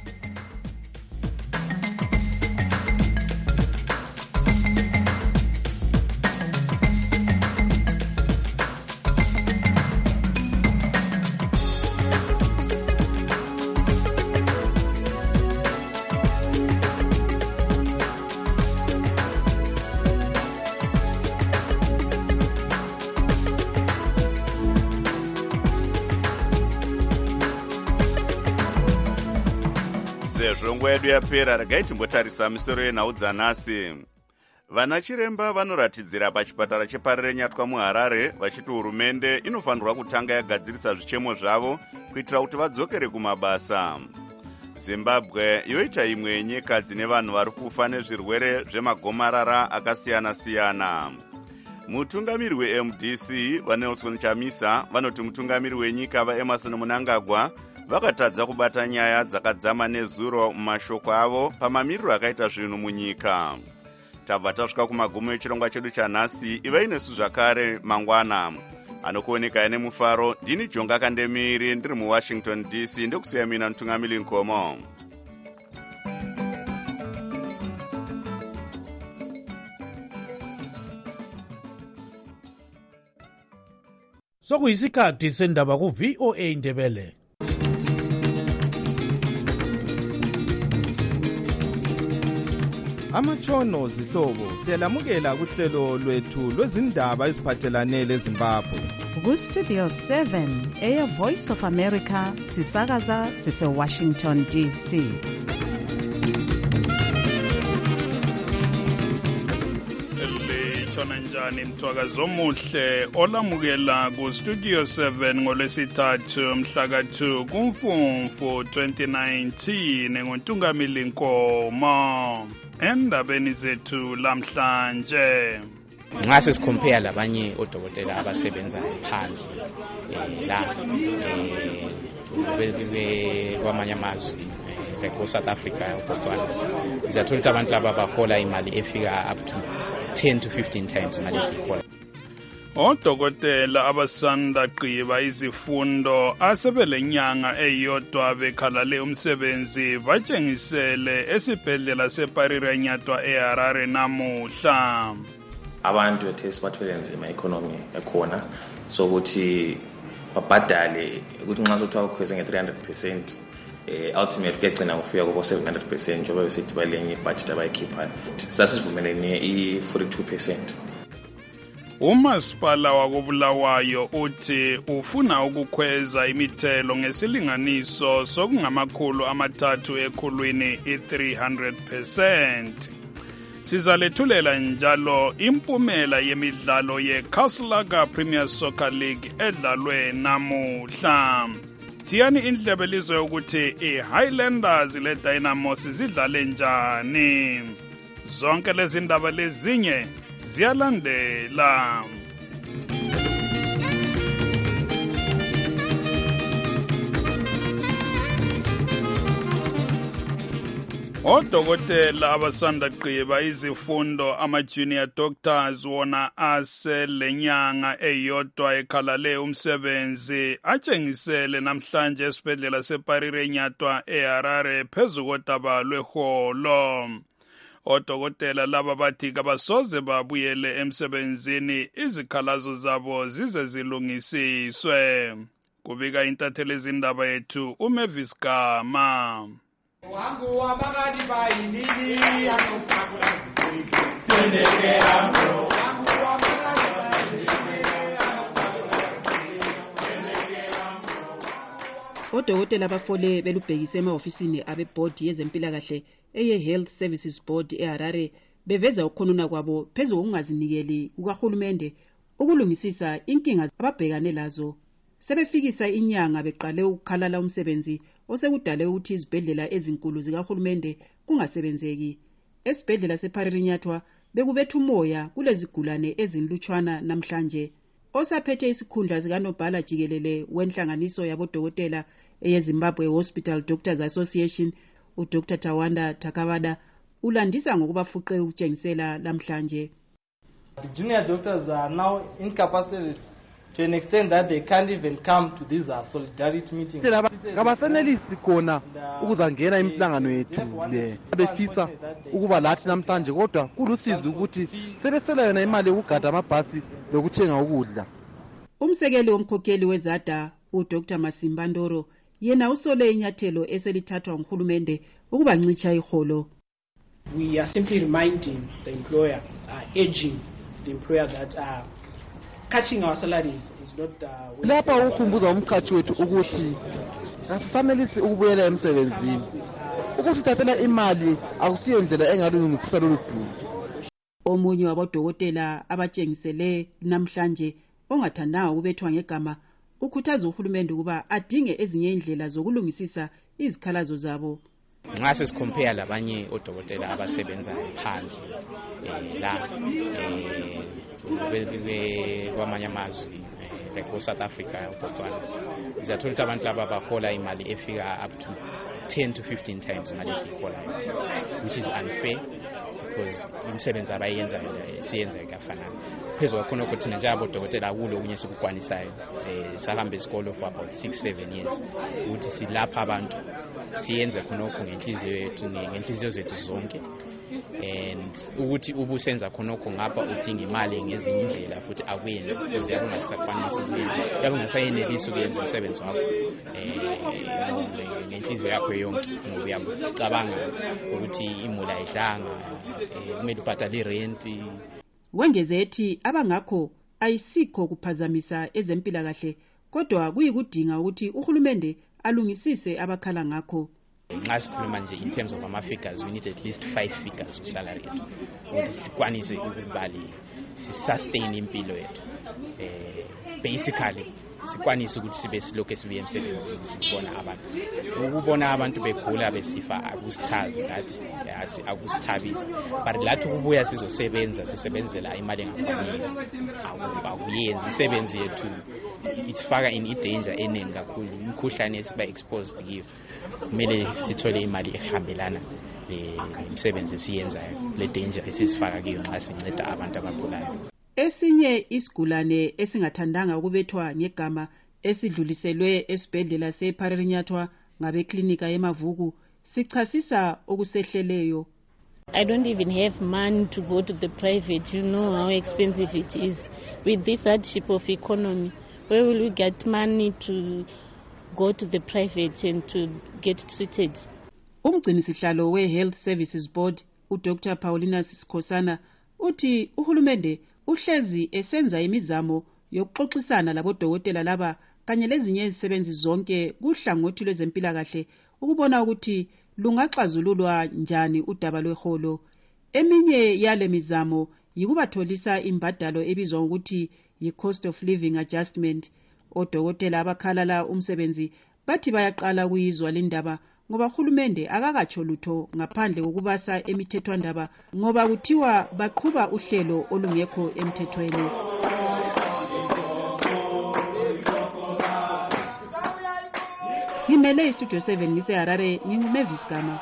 Nguva yedu yapera, regai timbotarisa misoro yenhau dzanhasi. Vana chiremba vanoratidzira pachipatara cheParire Nyatwa muHarare vachiti hurumende inofanirwa kutanga yagadzirisa zvichemo zvavo kuitira kuti vadzokere kumabasa. Zimbabwe yoita imwe yenyika dzine vanhu vari kufa nezvirwere zvemagomarara akasiyana siyana. mutungamiri we-M D C vaNelson Chamisa vanoti mutungamiri wenyika vaEmerson Mnangagwa vakatadza kubata nyaya dzakadzama nezuro mumashoko avo pamamiriro akaita zvinhu munyika. Tabva tasvika kumagumo echirongwa chedu chanhasi. Ivai nesu zvakare mangwana. Anokuoneka nemufaro ndini Jonga Kandemiri ndiri muWashington D C ndekusiya mina Mutungamiri Nkomo. Sokuyisikhathi sendaba ku-V O A Ndebele. Amatshono zihlobo siyalamukela kuhlelo lwethu lwezindaba eziphathelane leZimbabwe. Ku-Studio seven eya Voice of America sisakaza sise Washington D C. Litshona njani mthwakazi omuhle olamukela ku-Studio seven ngolwesithathu mhla ka two kuMfumfu twenty nineteen nguNtungamili Nkomo. Endabeni zethu lamhlanje nxa sesicompare labanye odokotela abasebenza phandle la eh kwamanye amazwe like South Africa uBotswana izathola ukuthi abantu laba bahola imali efika up to ten to fifteen times imali esihola. Odokotela abasanda gqiba izifundo asebelenyanga eyodwa bekhalale umsebenzi batshengisele esibhedlela seParire Nyatwa eHarare namuhla. Abantu bethe sibathwele nzima economy ekhona sokuthi babhadale ukuthi nxa sothiwa ukhweze nge three hundred percent eh ultimate kugcina kufika kubo seven hundred percent njengoba besithi balenye budget abayikhiphayo. Sasivumelene i forty-two percent. Umasipala wakobulawayo uthi ufuna ukukhweza imithelo ngesilinganiso sokungamakhulu amathathu ekhulwini i three hundred percent. Sizalethulela njalo impumela yemidlalo yeKaslaga Premier Soccer League edlalwe namuhla. Thiyani indlebe lizwe ukuthi iHighlanders leDynamos zidlale njani. Zonke lezi ndaba lezinye ziyalandela. Odokotela abasanda gqiba izifundo ama-junior doctors wona aselenyanga eyodwa ekhalale umsebenzi atshengisele namhlanje esibhedlela seParire Nyatwa eHarare phezu kodaba lweholo. Odokotela laba bathi kabasoze babuyele emsebenzini izikhalazo zabo zize zilungisiswe. Kubika intatheli ezindaba yethu uMavis Gama. Wangu wabagadi bayinini anopakula sendeke amro wangu wabagadi bayinini anopakula sendeke amro. Odokotela abafole belubhekise ema-ofisini abebhodi yezempilakahle eye Health Services Board eHarare beveza ukukhonona kwabo phezu kokungazinikeli kukahulumende ukulungisisa inkinga ababhekane lazo. Sebefikisa inyanga beqale ukukhalala umsebenzi osekudale ukuthi izibhedlela ezinkulu zikahulumende kungasebenzeki. Esibhedlela seParire Nyatwa bekubetha umoya kulezigulane ezinlutshwana namhlanje. Osaphethe isikhundla zikaNobhala Jikelele wenhlanganiso yabodokotela eyeZimbabwe Hospital Doctors Association uDr Tawanda Takabada ulandisa ngokubafuqe ukutshengisela namhlanje. The junior doctors are now incapacitated to an extent that they can't even come to these uh, solidarity meetings. Kabasenelisi khona ukuzangena imihlangano yethu le befisa ukuba lathi namhlanje kodwa kulusizi ukuthi sebesela yona imali yokugada amabhasi lokuthenga ukudla. Umsekeli womkhokheli wezada uDr Masimba Ndoro yena usole inyathelo eselithathwa nguhulumende ukubancitsha iholo. We are simply reminding the employer, uh, urging the employer that uh, cutting our salaries is not uh, lapha ukhumbuza umkhathi wethu ukuthi asifanelisi ukubuyela emsebenzini. Ukusithathela imali akusiyo indlela engalungisisa lolu dumo. Omunye wabodokotela abatshengisele namhlanje ongathandanga ukubethwa ngegama ukhuthaza uhulumende ukuba adinge ezinye indlela zokulungisisa izikhalazo zabo. Nxa sesicompare labanye odokotela abasebenza phandle la kwamanye amazwe like ko-South Africa, uBotswana. Sizathola ukuthi abantu laba bahola imali efika up to ten to fifteen times imali esiyihola, which is unfair because imisebenzi abayenzayo siyenza ikafanana. Phezu kwakhona ukuthi njengabodokotela akulo okunye sikukwanisayo, um sahambe isikolo for about six seven years ukuthi silapha abantu siyenze khonokho ngenhliziyo yethu ngenhliziyo zethu zonke, and ukuthi ubusenza khonokho ngapha udinga imali ngezinye indlela futhi akuyenzi because yabe ungasakwanisi ukuyenza, yabe ungasayenelisi ukuyenza umsebenzi wakho um ngenhliziyo yakho yonke, ngoba uyacabanga ukuthi imuli ayidlanga, kumele ubhadale irenti. Wengeze ethi abangakho ayisikho kuphazamisa ezempilakahle, kodwa kuyikudinga ukuthi uhulumende alungisise abakhala ngakho. Nxa sikhuluma nje in terms of ama-figures, we need at least five figures ku-salary yethu ukuthi sikwanise ukubali si-sustain impilo yethu. Um basically sikwanise ukuthi sibe silokhu sibuye emsebenzini sibona abantu. Ukubona abantu begula besifa akusithazi ngathi, akusithabisi, but lathi ukubuya sizosebenza sisebenzela imali engafanele akuyenzi. Imisebenzi yethu isifaka in i-danger eningi kakhulu, imikhuhlane esiba exposed kiyo. Kumele sithole imali ehambelana lemisebenzi esiyenzayo, le danger esisifaka kiyo nxa sinceda abantu abagulayo. Esinye isigulane esingathandanga ukubethwa ngegama esidluliselwe esibhedlela sePharirinyathwa ngabeklinika eMavuku sichasisa okusehleleyo. I don't even have money to go to the private. You know how expensive it is. With this hardship of economy, where will we get money to go to the private and to get treated? Umgcinisihlalo we-Health Services Board, uDr Paulinus Sikhosana, uthi uhulumende uhlezi esenza imizamo yokuxoxisana labodokotela laba kanye lezinye izisebenzi zonke kuhlangothi lwezempilakahle ukubona ukuthi lungaxazululwa njani udaba lweholo. Eminye yale mizamo yikubatholisa imbadalo ebizwa ukuthi yi-cost of living adjustment. Odokotela abakhalala umsebenzi bathi bayaqala kuyizwa lendaba ngoba uhulumende akakatsho lutho ngaphandle kokubasa emithethwandaba ngoba kuthiwa baqhuba uhlelo olungekho emthethweni. Ngimele istudio seven ngiseHarare, nginguMavis Gama.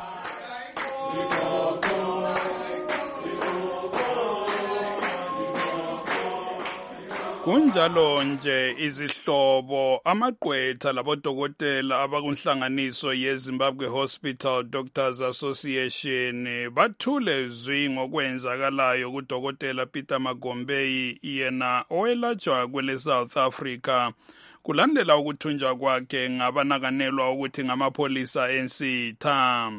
Kunjalo nje izihlobo amagqwetha labodokotela abakunhlanganiso yeZimbabwe Hospital Doctors Association bathule zwi ngokwenzakalayo kudokotela Peter Magombei yena owelatshwa kwele South Africa kulandela ukuthunjwa kwakhe ngabanakanelwa ukuthi ngamapolisa ensitha.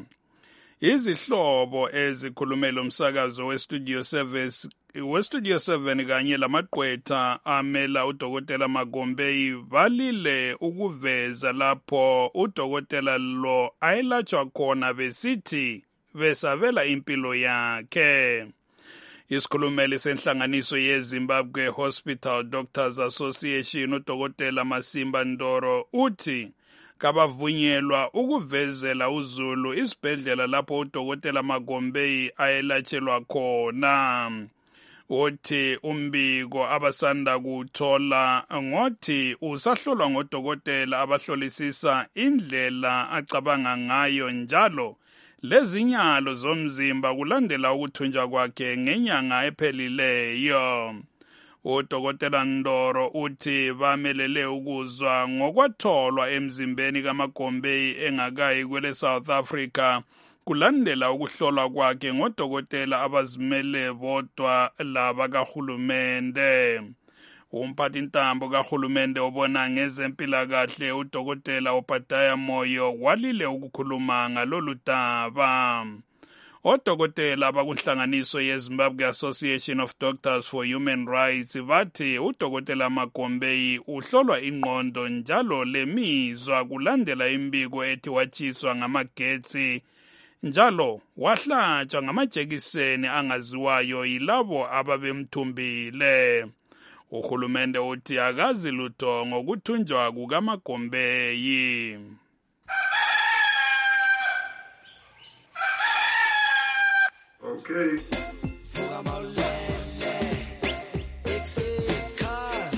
Izihlobo ezikhulumela umsakazo weStudio Service weStudio seven kanye lamagqwetha amela udokotela Magombei balile ukuveza lapho udokotela lo ayelatshwa khona besithi besabela impilo yakhe. Isikhulumeli senhlanganiso yeZimbabwe Hospital Doctors Association udokotela Masimba Ndoro uthi kabavunyelwa ukuvezela uZulu isibhedlela lapho udokotela Magombei ayelatshelwa khona. Uthi umbiko abasanda kuthola ngothi usahlolwa ngodokotela abahlolisisa indlela acabanga ngayo njalo lezinyalo zomzimba kulandela ukuthunjwa kwakhe ngenyanga ephelileyo. Udokotela Ndoro uthi bamelele ukuzwa ngokwatholwa emzimbeni kaMagombei engakayi kwele South Africa kulandela ukuhlolwa kwakhe ngodokotela abazimele bodwa laba kahulumende. Umphathi ntambo kahulumende obona ngezempilakahle udokotela Obadiah Moyo walile ukukhuluma ngalolu daba. Odokotela abakunhlanganiso yeZimbabwe Association of Doctors for Human Rights bathi udokotela Magombei uhlolwa ingqondo njalo lemizwa kulandela imbiko ethi watshiswa ngamagetsi njalo wahlatshwa ngamajekiseni angaziwayo yilabo ababemthumbile. Uhulumende uthi akazi lutho ngokuthunjwa kukaMagombei. Okay.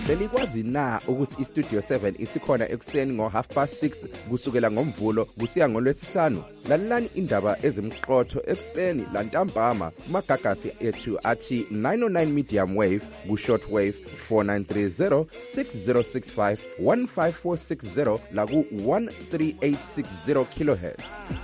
belikwazi na ukuthi iStudio seven isikhona ekuseni ngo half past six kusukela ngomvulo kusiya ngolwesihlanu? Lalelani indaba ezimqotho ekuseni lantambama kumagagasi ethu athi nine oh nine medium wave ku shortwave four nine three zero six zero six five one five four six zero la ku one three eight six zero kilohertz.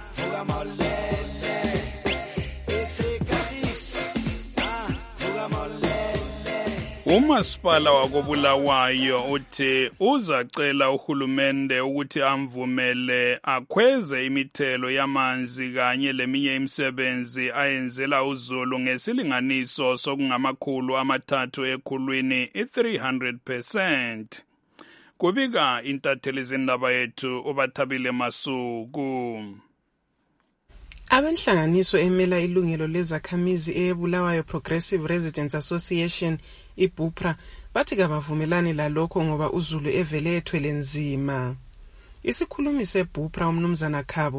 Umasipala wakobulawayo uthi uzacela uhulumende ukuthi amvumele akhweze imithelo yamanzi kanye leminye imisebenzi ayenzela uZulu ngesilinganiso sokungamakhulu amathathu ekhulwini i-three hundred percent. Kubika intatheli zindaba yethu uBathabile Masuku. Abenhlanganiso emela ilungelo lezakhamizi eBulawayo Progressive Residents Association iBupra bathi kabavumelani lalokho ngoba uZulu evele ethwele nzima. Isikhulumi seBupra umnumzana Khabo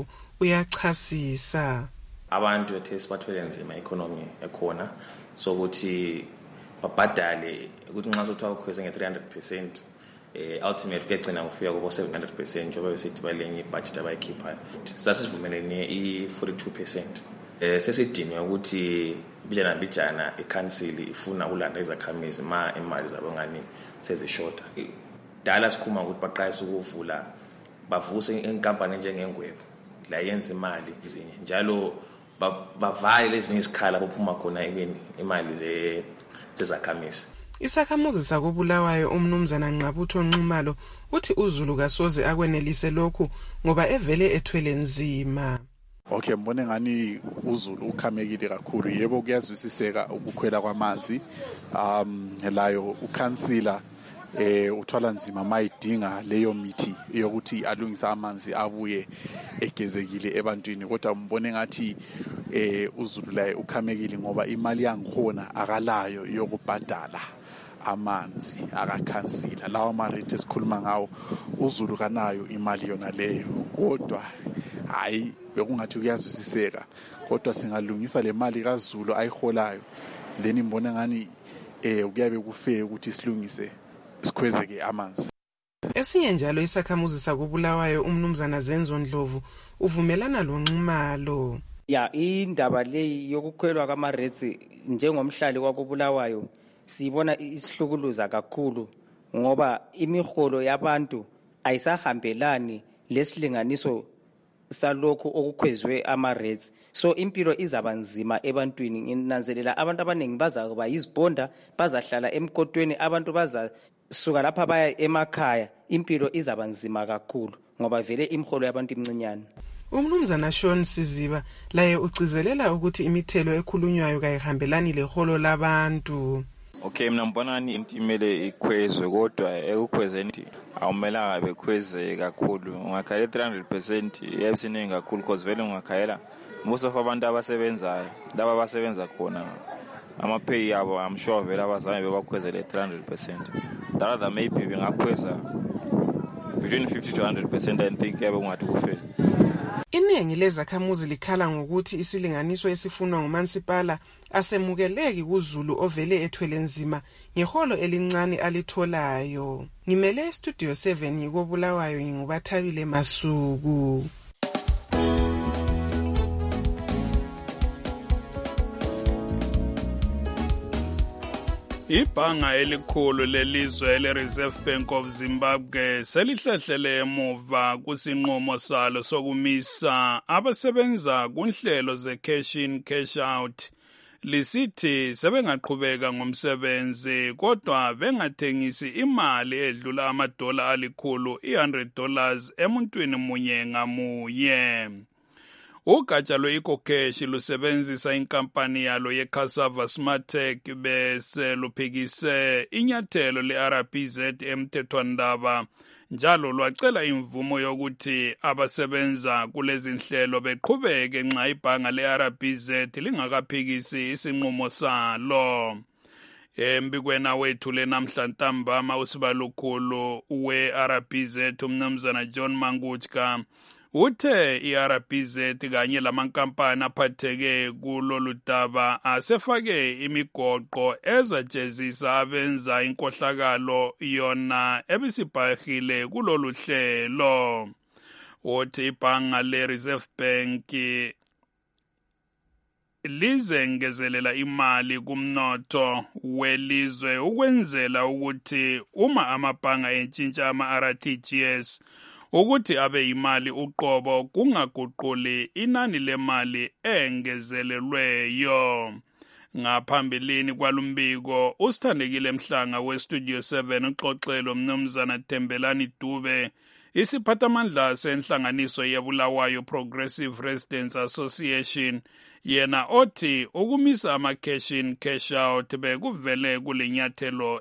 uyachasisa. Abantu bethe sibathwele nzima economy ekhona sokuthi babhadale ukuthi nxa sothiwa ukhweze nge three hundred percent eh ultimate kugcina kufika kubo seven hundred percent njengoba besithi balenye ibudget abayikhiphayo. Sasivumelene i forty-two percent. Eh sesidinga ukuthi bijana bijana iCouncil ifuna ulanda izakhamizi ma imali zabo ngani sezishota. Dala sikhuma ukuthi baqayisa ukuvula bavuse inkampani njengengwebo la yenza imali izinye njalo bavale lezinye isikhala bophuma khona ekweni imali ze zezakhamizi. Isakhamuzi sakobulawayo umnumzana Nqabutho Nxumalo uthi uZulu kasoze akwenelise lokhu ngoba evele ethwele nzima. Okay, mbone ngani uZulu ukhamekile kakhulu. Yebo kuyazwisiseka ukukhwela kwamanzi. Um layo ukansila eh uthwala nzima mayidinga leyo mithi yokuthi alungisa amanzi abuye egezekile ebantwini, kodwa mbone ngathi eh uZulu la ukhamekile ngoba imali yangikhona akalayo yokubhadala amanzi akakhansila. Lawa marate esikhuluma ngawo uZulu kanayo imali yona leyo, kodwa hayi bekungathi kuyazwisiseka, kodwa singalungisa le mali kaZulu ayiholayo then imbona ngani eh kuyabe kufe ukuthi silungise sikhwezeke amanzi. Esinye njalo isakhamuzi sakobulawayo umnumzana Zenzo Ndlovu uvumelana lo Nxumalo. Ya indaba leyi yokukhwelwa kwama-rates njengomhlali kwakobulawayo sibona isihlukuluza kakhulu ngoba imiholo yabantu ayisahambelani lesilinganiso salokho okukhwezwe ama-rates. So impilo izaba nzima ebantwini. Nginanzelela abantu abaningi baza kuba yizibonda, bazahlala emkotweni, abantu baza suka lapha baya emakhaya. Impilo izaba nzima kakhulu ngoba vele imiholo yabantu imncinyane. Umnumzana Sean Siziba laye ucizelela ukuthi imithelo ekhulunywayo kayihambelani leholo labantu. Okay, mina mbonani imtimele ikhwezwe kodwa ekukhwezeni awumelanga bekhweze kakhulu. Ungakhayela three hundred percent yebisiningi kakhulu because vele ungakhayela most of abantu abasebenzayo laba abasebenza khona ama pay yabo I'm sure vele abazame bebakhwezele three hundred percent. Rather maybe bengakhweza between fifty to one hundred percent and think yabe kungathi kufela. Iningi lezakhamuzi likhala ngokuthi isilinganiso esifunwa ngumansipala asemukeleki kuZulu ovele ethwele nzima ngeholo elincane alitholayo. Ngimele Studio seven yikobulawayo ngingubathabile Masuku. Ibhanga elikhulu lelizwe le-Reserve Bank of Zimbabwe selihlehlele emuva kusinqumo salo sokumisa abasebenza kunhlelo ze-cash in cash out. Lisithi sebengaqhubeka ngomsebenzi kodwa bengathengisi imali edlula amadola alikhulu one hundred dollars emuntwini munye ngamunye. Ugatsha lwe-EcoCash lusebenzisa inkampani yalo ye-Cassava Smartech bese luphikise inyathelo le-R B Z emthethwandaba njalo lwacela imvumo yokuthi abasebenza kulezi nhlelo beqhubeke nxa ibhanga le-R B Z lingakaphikisi isinqumo salo. Embikweni wethu lenamhla ntambama usibalukhulu we-R B Z umnumzana John Mangutska uthe i-R B Z kanye lamankampani aphatheke kulolu daba asefake imigoqo ezajezisa abenza inkohlakalo yona ebisibhahile kulolu hlelo. Uthi ibhanga le-Reserve Bank lizengezelela imali kumnotho welizwe ukwenzela ukuthi uma amabhanga entshintsha ama-R T G S ukuthi abe yimali uqobo kungaguquli inani lemali engezelelweyo. Ngaphambilini kwalumbiko usithandekile Mhlanga we-Studio seven uxoxelo mnumzana Thembelani Dube isiphathamandla senhlanganiso yeBulawayo Progressive Residents Association yena othi ukumisa ama-cash in cash out bekuvele kulinyathelo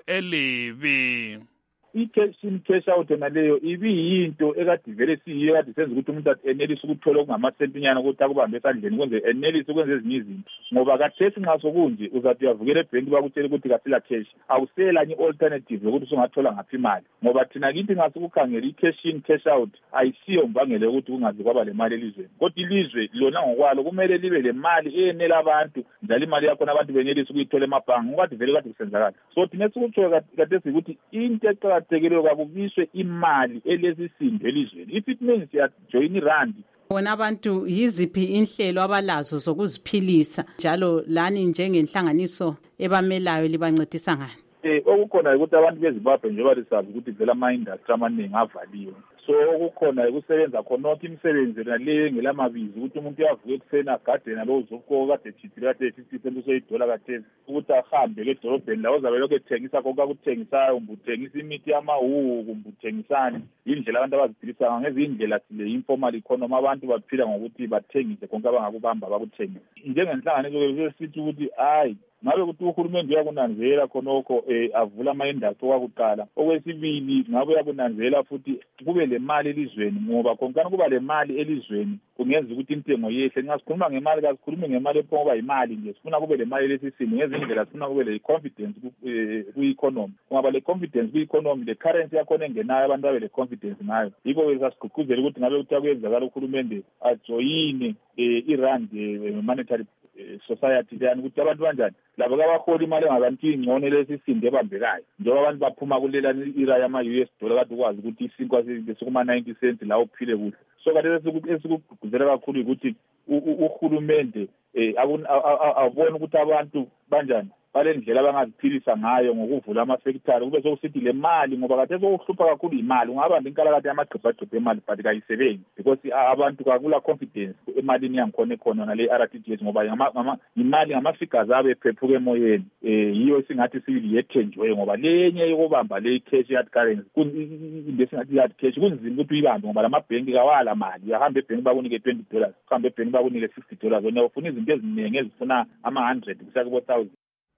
elibi. I-cash in cash out naleyo ibiyinto ekade vele siyiyo kade senza ukuthi umuntu enelise ukuthola okungamasentinyana ukuthi akubambe esandleni kwenze enelise ukwenza ezinye izinto ngoba kathesi nxa sokunje uzathi uyavukela ebhenki bakutshela ukuthi kasila cash awuselanye i-alternative yokuthi usungathola ngaphi imali ngoba thina kithi nxa sikukhangela i-cash in cash out ayisiyo mbangela yokuthi kungaze kwaba le mali elizweni kodwa ilizwe lona ngokwalo kumele libe le mali eyenela abantu njalo imali yakhona abantu benelise ukuyithola emabhangi ngokade vele kade kusenzakala so thina sikutsho kathesi ukuthi into eqakathekileyo kakubiswe imali elesisindo elizweni if it means yajoin irand. Bona abantu yiziphi inhlelo abalazo zokuziphilisa njalo lani njengenhlanganiso ebamelayo libancedisa ngani? Eh okukhona ukuthi abantu beZimbabwe njengoba lisazi ukuthi vela ama-industry amaningi avaliwe so okukhona ukusebenza khonokho imisebenzi naleyo ngelamabizi ukuthi umuntu uyavuka ekuseni agadena lo uzokoko kade ethithile kade fifty cent usoyidola kathesi ukuthi ahambe edolobheni la uzabe lokhu ethengisa konke akuthengisayo kumbe uthengisa imithi yamahuku kumbe uthengisani indlela abantu abaziphilisa ngezindlela sile informal economy abantu baphila ngokuthi bathengise konke abangakubamba bakuthengise njengenhlanganiso sithi ukuthi hayi ngabe ukuthi uhulumende uyakunanzela khonokho eh avula ama-industry okwakuqala okwesibili ngabe uyakunanzela futhi kube le mali elizweni ngoba konkana kuba le mali elizweni kungenza ukuthi intengo yehle nxa sikhuluma ngemali kasikhulumi ngemali ephongoba yimali nje sifuna kube le mali lesisimo ngezindlela sifuna kube le confidence ku-economy ngoba le confidence ku-economy le currency yakhona engenayo abantu babe le confidence ngayo yikho sasigqugquzela ukuthi ngabe ukuthi kuyenzakala uhulumende ajoyine i-rand monetary society yani ukuthi abantu banjani labo kabahola imali engabantu ingcono lesisinde ebambekayo njengoba abantu baphuma kulela ira yama-U S dollar kade ukwazi ukuthi isinkwa sesukuma ninety cents la uphile kuhle so kade esikugqugquzela kakhulu ukuthi uhulumende abone ukuthi abantu banjani bale ndlela abangaziphilisa ngayo ngokuvula ama-sector kube sokusithi le mali ngoba kade sokuhlupha kakhulu imali ungaba nenkalakade yamagqibhagqibhe emali but kayisebenzi because abantu kakula confidence emalini yangikhona ekhona nale R T G S ngoba imali ngama-figures abe ephephuka emoyeni um yiyo singathi sibili yethenjiweyo ngoba lenye yokubamba le cash hard currency into singathi hard cash kunzima ukuthi uyibambe ngoba lamabhenki kawala mali uyahamba ebhenki bakunike twenty dollars uhambe ebhenki bakunike fifty dollars wena ufuna izinto eziningi ezifuna ama-hundred kusa kubo thousand.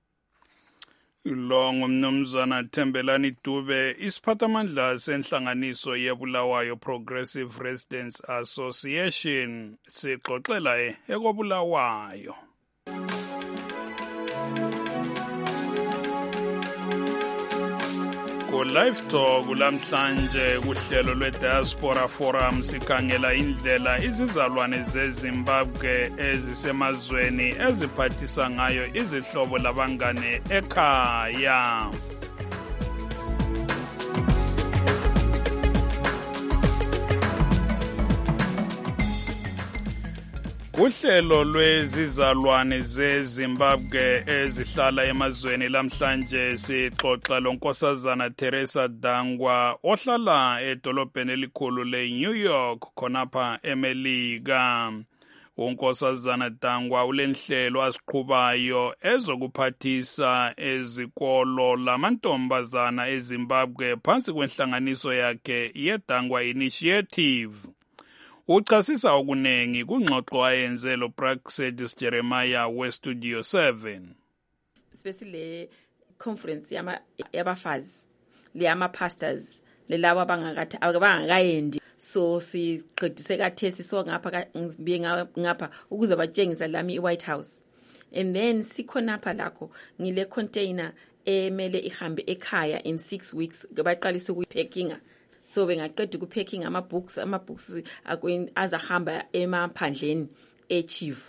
Lo ngumnumzana Thembelani Dube isiphathamandla senhlanganiso yeBulawayo Progressive Residents Association sixoxela ekobulawayo. Ku-Live Talk lamhlanje kuhlelo lwe-Diaspora Forum sikhangela indlela izizalwane zeZimbabwe ezisemazweni eziphathisa ngayo izihlobo labangane ekhaya. Uhlelo lwezizalwane zeZimbabwe ezihlala emazweni lamhlanje sixoxa lonkosazana Teresa Dangwa ohlala edolobheni elikhulu le-New York khonapha eMelika. Unkosazana Dangwa ulenhlelo aziqhubayo ezokuphathisa ezikolo lamantombazana eZimbabwe phansi kwenhlanganiso yakhe yeDangwa Initiative. Uchasisa okunengi kungxoxo ayenze lo Praxedis Jeremiah we-Studio seven. Especially conference yama yabafazi leyama pastors lelawa abangakathi abangakayendi so siqedise kathesi so ngapha ngibiye ngapha ukuze batshengisa lami iWhite House and then sikhonapha lakho ngile container emele ihambe ekhaya in six weeks baqalisa ukuyipackinga so bengaqeda ukupacking ama-books ama-books azahamba emaphandleni eChief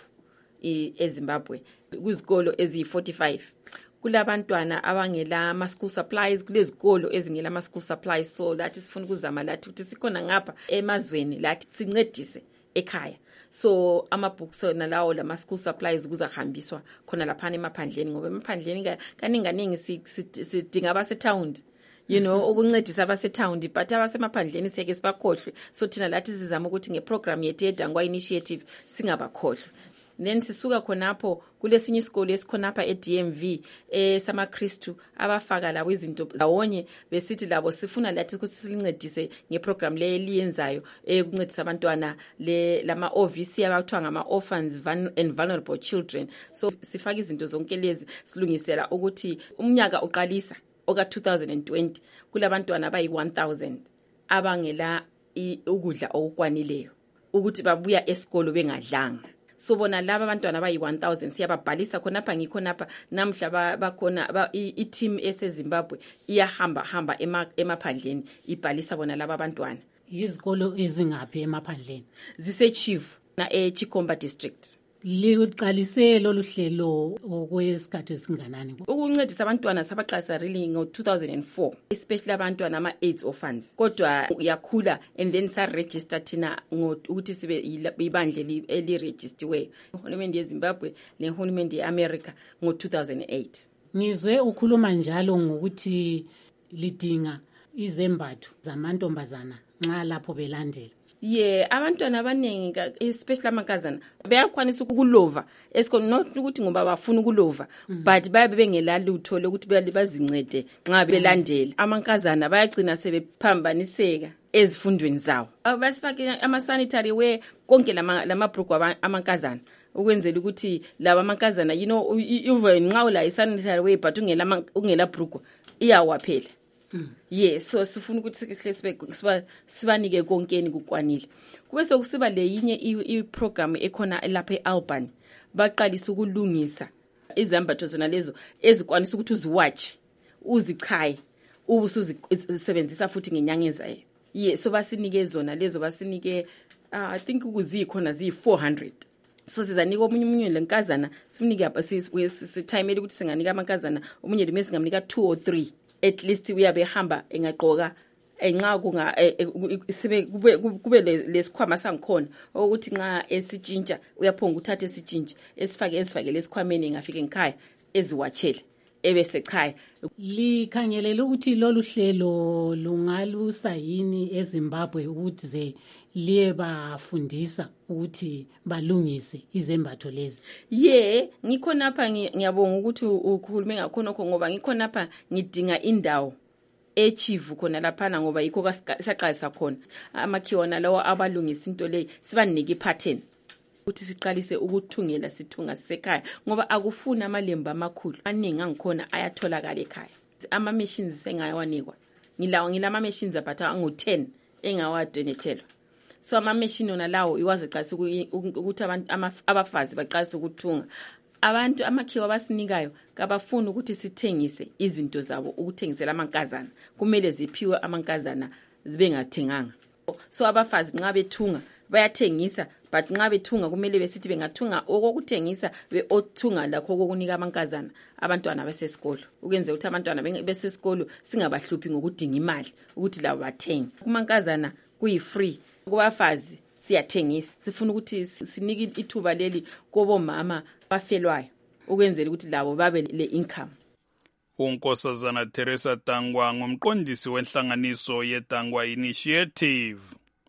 eZimbabwe kuzikolo eziyi-forty-five. Kulabantwana abangela ama-school supplies, kulezikolo ezingela ama-school supplies, so lathi sifuna ukuzama lathi ukuthi sikhona ngapha emazweni lathi sincedise ekhaya. So ama-books nalawo lama-school supplies kuzahambiswa khona laphana emaphandleni, ngoba emaphandleni kaningi-kaningi sidinga abasetown, you know, ukuncedisa abasetown, but abasemaphandleni siyeke sibakhohlwe. So thina lathi sizama ukuthi ngeprogram yethu yeDangwa Initiative singabakhohlwe. Then sisuka khonapho kulesinye isikole esikhonapha e-D M V esamaKristu abafaka labo izinto zawonye besithi labo sifuna lathi ukuthi silincedise ngeprogram le eliyenzayo ukuncedisa abantwana le lama O V C abathwa ngama orphans and vulnerable children. So sifaka izinto zonke lezi silungisela ukuthi umnyaka uqalisa oka two thousand twenty kulabantwana abayi one thousand abangela ukudla okukwanileyo ukuthi babuya esikolo bengadlanga. So bona laba abantwana abayi one thousand siyababhalisa khonapha ngikhonapha namhla bakhona i-team eseZimbabwe iyahamba hamba emaphandleni ibhalisa bona laba abantwana. Izikolo ezingaphi emaphandleni? ZiseChief na eChikomba district. Liqalise lolu hlelo okwesikhathi esinganani? Ukuncedisa abantwana sabaqalisa really ngo two thousand four, especially abantwana ama AIDS orphans. Kodwa yakhula and then sa register thina ukuthi sibe ibandle eli registerwe uhulumende yeZimbabwe lehulumende yeAmerica ngo two thousand eight. Ngizwe ukhuluma njalo ngokuthi lidinga izembatho zamantombazana nxa lapho belandela. Yeah, abantwana abaningi especially amankazana bayakwanisa ukulova esikole, not ukuthi ngoba bafuna ukulova, but bayabe bengelali uthole ukuthi bazincede nxa belandela. Amankazana bayagcina sebephambaniseka ezifundweni zawo. Basifake ama-sanitary wear konke lamabhruku amankazana ukwenzela ukuthi laba amankazana, you know, even nxa ula i-sanitary wear but ungela ungela bhruku iyawaphela. Mm. Yes, so sifuna ukuthi sibe sibanike konkeni kukwanile. Kube sokusiba le yinye i-program ekhona lapha eAlban baqalisa ukulungisa izambatho zona lezo ezikwanisa ukuthi uziwatch uzichaye ubusuzisebenzisa futhi ngenyanga ezayo. Yes, so basinike zona lezo basinike uh, I think ukuzikhona ziyi four hundred. So sizanika omunye umunye lenkazana simnike apha sithayimela ukuthi singanika amankazana omunye lime singamnika two or three. At least uyabe hamba engaqoka enqa kunga sibe kube kube lesikhwama sangikhona ukuthi nxa esitshintsha uyaphonga uthathe esitshintsha esifake esifake lesikhwameni engafike ngikhaya eziwatshele ebese chaya. Likhangelela ukuthi lolu hlelo lungalusa yini eZimbabwe ukuthi ze liye bafundisa ukuthi balungise izembatho lezi? Yeah, ngikhona lapha ngiyabonga ukuthi ukhulume ngakhona khona ngoba ngikhona lapha ngidinga indawo eChief khona laphana ngoba yikho saqalisa khona amakhiwana lawo abalungisa into le sibanike ipattern ukuthi siqalise ukuthungela sithunga sisekhaya ngoba akufuna amalembu amakhulu aningi angikhona ayatholakala ekhaya. Ama machines sengayawanikwa ngilawo ngilama machines aphatha ngo ten engawadonethelwa. So ama machine ona lawo iwazi qalisa ukuthi abantu abafazi baqalisa ukuthunga. Abantu amakhiwa basinikayo kabafuna ukuthi sithengise izinto zabo ukuthengisela amankazana, kumele ziphiwe amankazana zibe ngathenganga. So abafazi nxa bethunga bayathengisa, but nxa bethunga kumele besithi bengathunga okokuthengisa be othunga lakho kokunika amankazana abantwana besesikolo, ukwenza ukuthi abantwana besesikolo singabahluphi ngokudinga imali ukuthi labo bathenge. Kumankazana kuyi free, kubafazi siyathengisa. Sifuna ukuthi sinike ithuba leli kobomama bafelwayo ukwenzela ukuthi labo babe le income. uNkosazana Teresa Dangwa ngumqondisi wenhlanganiso yeDangwa Initiative.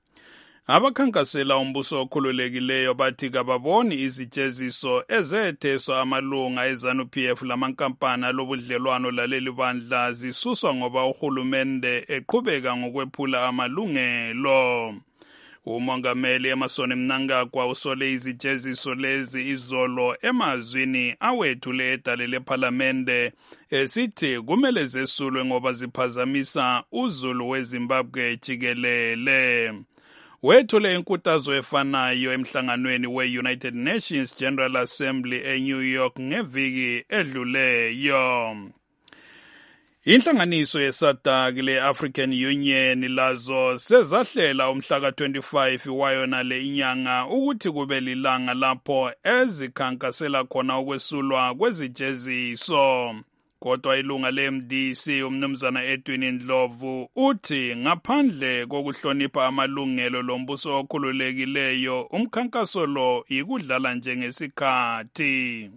Abakhankasela umbuso okhululekileyo bathi kababoni izijeziso ezetheswa amalunga eZANU-P F lamankampani lobudlelwano laleli bandla zisuswa ngoba uhulumende eqhubeka ngokwephula amalungelo. Umongameli Emmerson Mnangagwa usole izijeziso lezi izolo emazwini awethule edale lePhalamende esithi kumele zesulwe ngoba ziphazamisa uzulu weZimbabwe jikelele. Wethule inkuthazo efanayo emhlanganweni we-United Nations General Assembly eNew York ngeviki edluleyo. Inhlanganiso yeSADC le-African Union lazo sezahlela umhla ka twenty-five wayona le inyanga ukuthi kube lilanga lapho ezikhankasela khona ukwesulwa kwezijeziso. Kodwa ilunga le-M D C umnumzana Edwin Ndlovu uthi ngaphandle kokuhlonipha amalungelo lombuso okhululekileyo umkhankaso lo ikudlala njengesikhathi.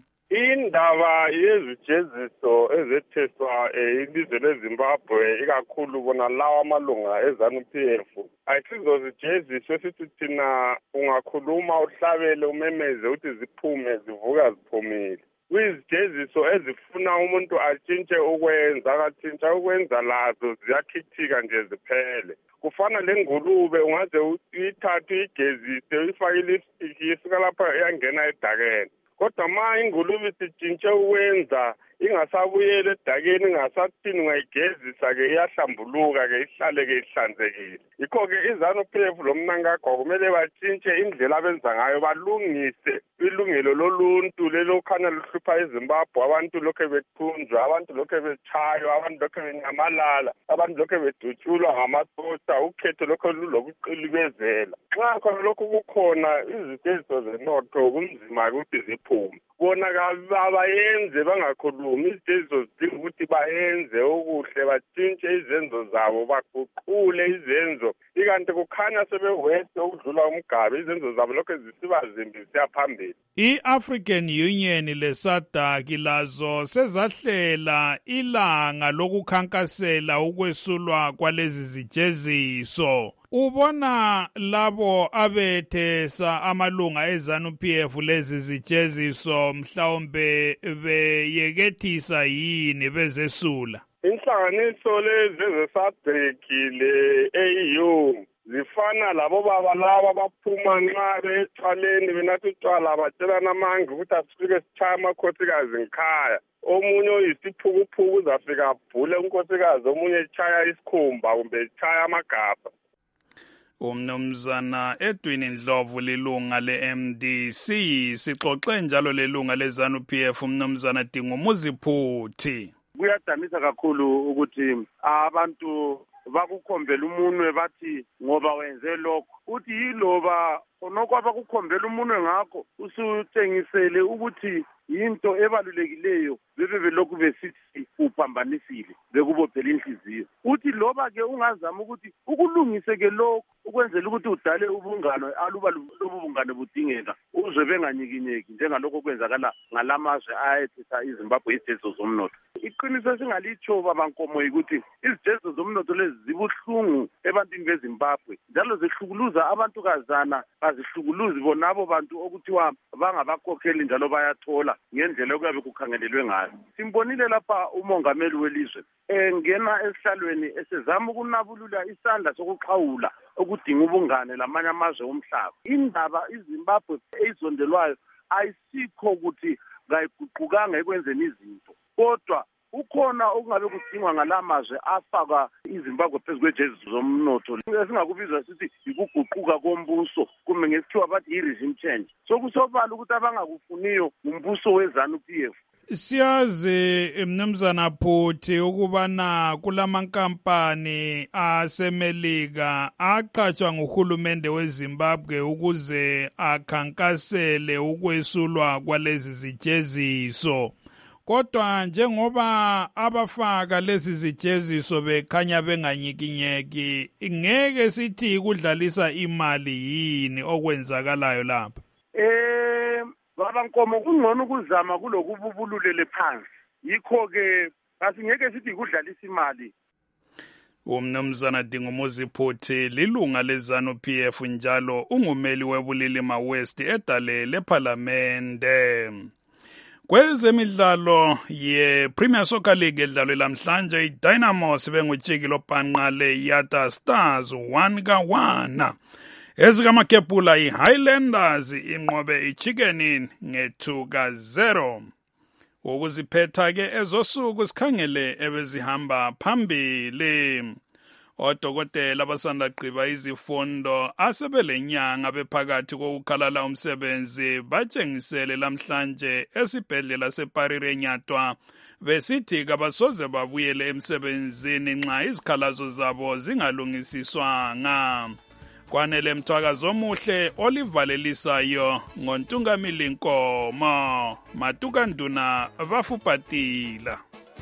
Indaba yezijeziso ezetheswa ilizwe leZimbabwe ikakhulu bona lawa amalunga eZANU P F ayisizo zijeziso esithi thina ungakhuluma uhlabele umemeze uthi ziphume zivuka ziphumile. Kuyizijeziso ezifuna umuntu atshintshe ukwenza akatshintsha ukwenza lazo ziyakhithika nje ziphele. Kufana lengulube ungaze uyithathe uyigezise uyifake ilipstick isuka lapha iyangena edakeni. Kodwa ma ingulube sitshintshe ukwenza ingasabuyela edakeni ingasathini ungayigezisa ke iyahlambuluka ke ihlale ke ihlanzekile. Yikho ke iZANU P F lomnankagwa kumele batshintshe indlela abenza ngayo balungise ilungelo loluntu lelokhana luhlupha eZimbabwe abantu lokho bethunjwa abantu lokho betshaywa abantu lokho benyamalala abantu lokho bedutshulwa ngamasosha ukhetho lokho lulokuqilibezela. Nxa khona lokho kukhona izitezo zenotho kunzima ukuthi ziphume. Bona abayenze bangakhulumi izitezo zidinga ukuthi bayenze okuhle batshintshe izenzo zabo baguqule izenzo ikanti kukhanya sebewese ukudlula umgabe izenzo zabo lokho zisiba zimbi siyaphambili. I-African Union le-SADC lazo sezahlela ilanga lokukhankasela ukwesulwa kwalezi zijeziso. Ubona labo abethesa amalunga eZANU P F lezi zijeziso mhlawumbe beyekethisa yini bezesula? Inhlanganiso lezi ze-SADC le-A U zifana labo baba laba baphuma nxa bethwaleni benatha utshwala batshelana amanga ukuthi asifike sitshaya amakhosikazi ngikhaya. Omunye oyisiphukuphuku uzafika abhule unkosikazi omunye etshaya isikhumba kumbe etshaya amagabha. Umnumzana Edwin Ndlovu lilunga le-M D C sixoxe njalo lelunga leZANU P F umnumzana Dingumuzi Phuthi. Kuyadamisa kakhulu ukuthi abantu bakukhombela umunwe bathi ngoba wenze lokho uthi yiloba onokho abakukhombela umunwe ngakho usutshengisele ukuthi into ebalulekileyo bebe belokhu besithi uphambanisile bekubophela inhliziyo uthi loba ke ungazama ukuthi ukulungise ke lokho ukwenzela ukuthi udale ubungano aluba lobu bungane budingeka uzwe benganyikinyeki njengalokho kwenzakala ngalamazwe ayethesa iZimbabwe izijezo zomnotho. Iqiniso singalitsho babankomo ukuthi izijezo zomnotho lezi zibuhlungu ebantwini beZimbabwe njalo zihlukuluza abantu kazana bazihlukuluzi bonabo bantu okuthiwa bangabakhokheli njalo bayathola ngendlela okuyabe kukhangelelwe ngayo. Simbonile lapha umongameli welizwe engena esihlalweni esezama ukunabulula isandla sokuxhawula okudinga ubungane lamanye amazwe omhlaba. Indaba iZimbabwe ezondelwayo ayisikho ukuthi ngayiguqukanga ekwenzeni izinto kodwa ukhona okungabe kudingwa ngalamazwe afaka iZimbabwe phezu kwejeziso zomnotho esingakubiza sithi ikuguquka kombuso kumbe ngesikhiwa bathi i-regime change. Sokusobala ukuthi abangakufuniyo umbuso weZANU P F. Siyazi mnumzana Phuthi ukubana kulamankampani asemelika aqhatshwa nguhulumende weZimbabwe ukuze akhankasele ukwesulwa kwalezi zijeziso. Kodwa njengoba abafaka lezi zijeziso bekhanya benganyikinyeki ngeke sithi kudlalisa imali yini okwenzakalayo lapha. Eh babankomo kungcono ukuzama kulokububululele phansi yikho ke asingeke sithi kudlalisa imali. Umnumzana Dingumuzi Phuthi lilunga leZANU P F njalo ungumeli webulilima West edale leParlamente. Kwezemidlalo ye-Premier Soccer League edlalwe lamhlanje iDynamo sibengutshiki lobhanqa le-Yata Stars one ka one. Ezikamakepula iHighlanders inqobe iChicken nge-two ka zero. Ukuziphetha ke ezosuku sikhangele ebezihamba phambili. Odokotela abasanda gqiba izifundo asebelenyanga bephakathi kokukhalala umsebenzi batshengisele lamhlanje esibhedlela seParire eNyatwa besithi kabasoze babuyele emsebenzini nxa izikhalazo zabo zingalungisiswanga. Kwanele Mthwakazi omuhle olivalelisayo ngoNtungamili Nkomo Matuka Nduna Vafupatila.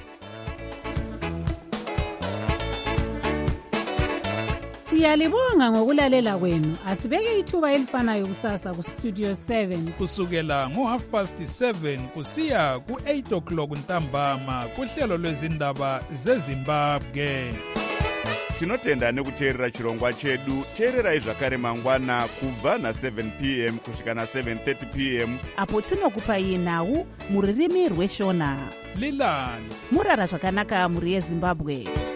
Siyalibonga ngokulalela kwenu. Asibeke ithuba elifanayo kusasa ku Studio seven kusukela ngo half past seven kusiya ku eight o'clock ntambama kuhlelo lwezindaba zeZimbabwe. Tinotenda nekuteerera chirongwa chedu. Teererai zvakare mangwana kubva na seven p m kusvika na seven thirty p m apo tinokupai nhau muririmi rweshona. Lilani murara zvakanaka muri yeZimbabwe.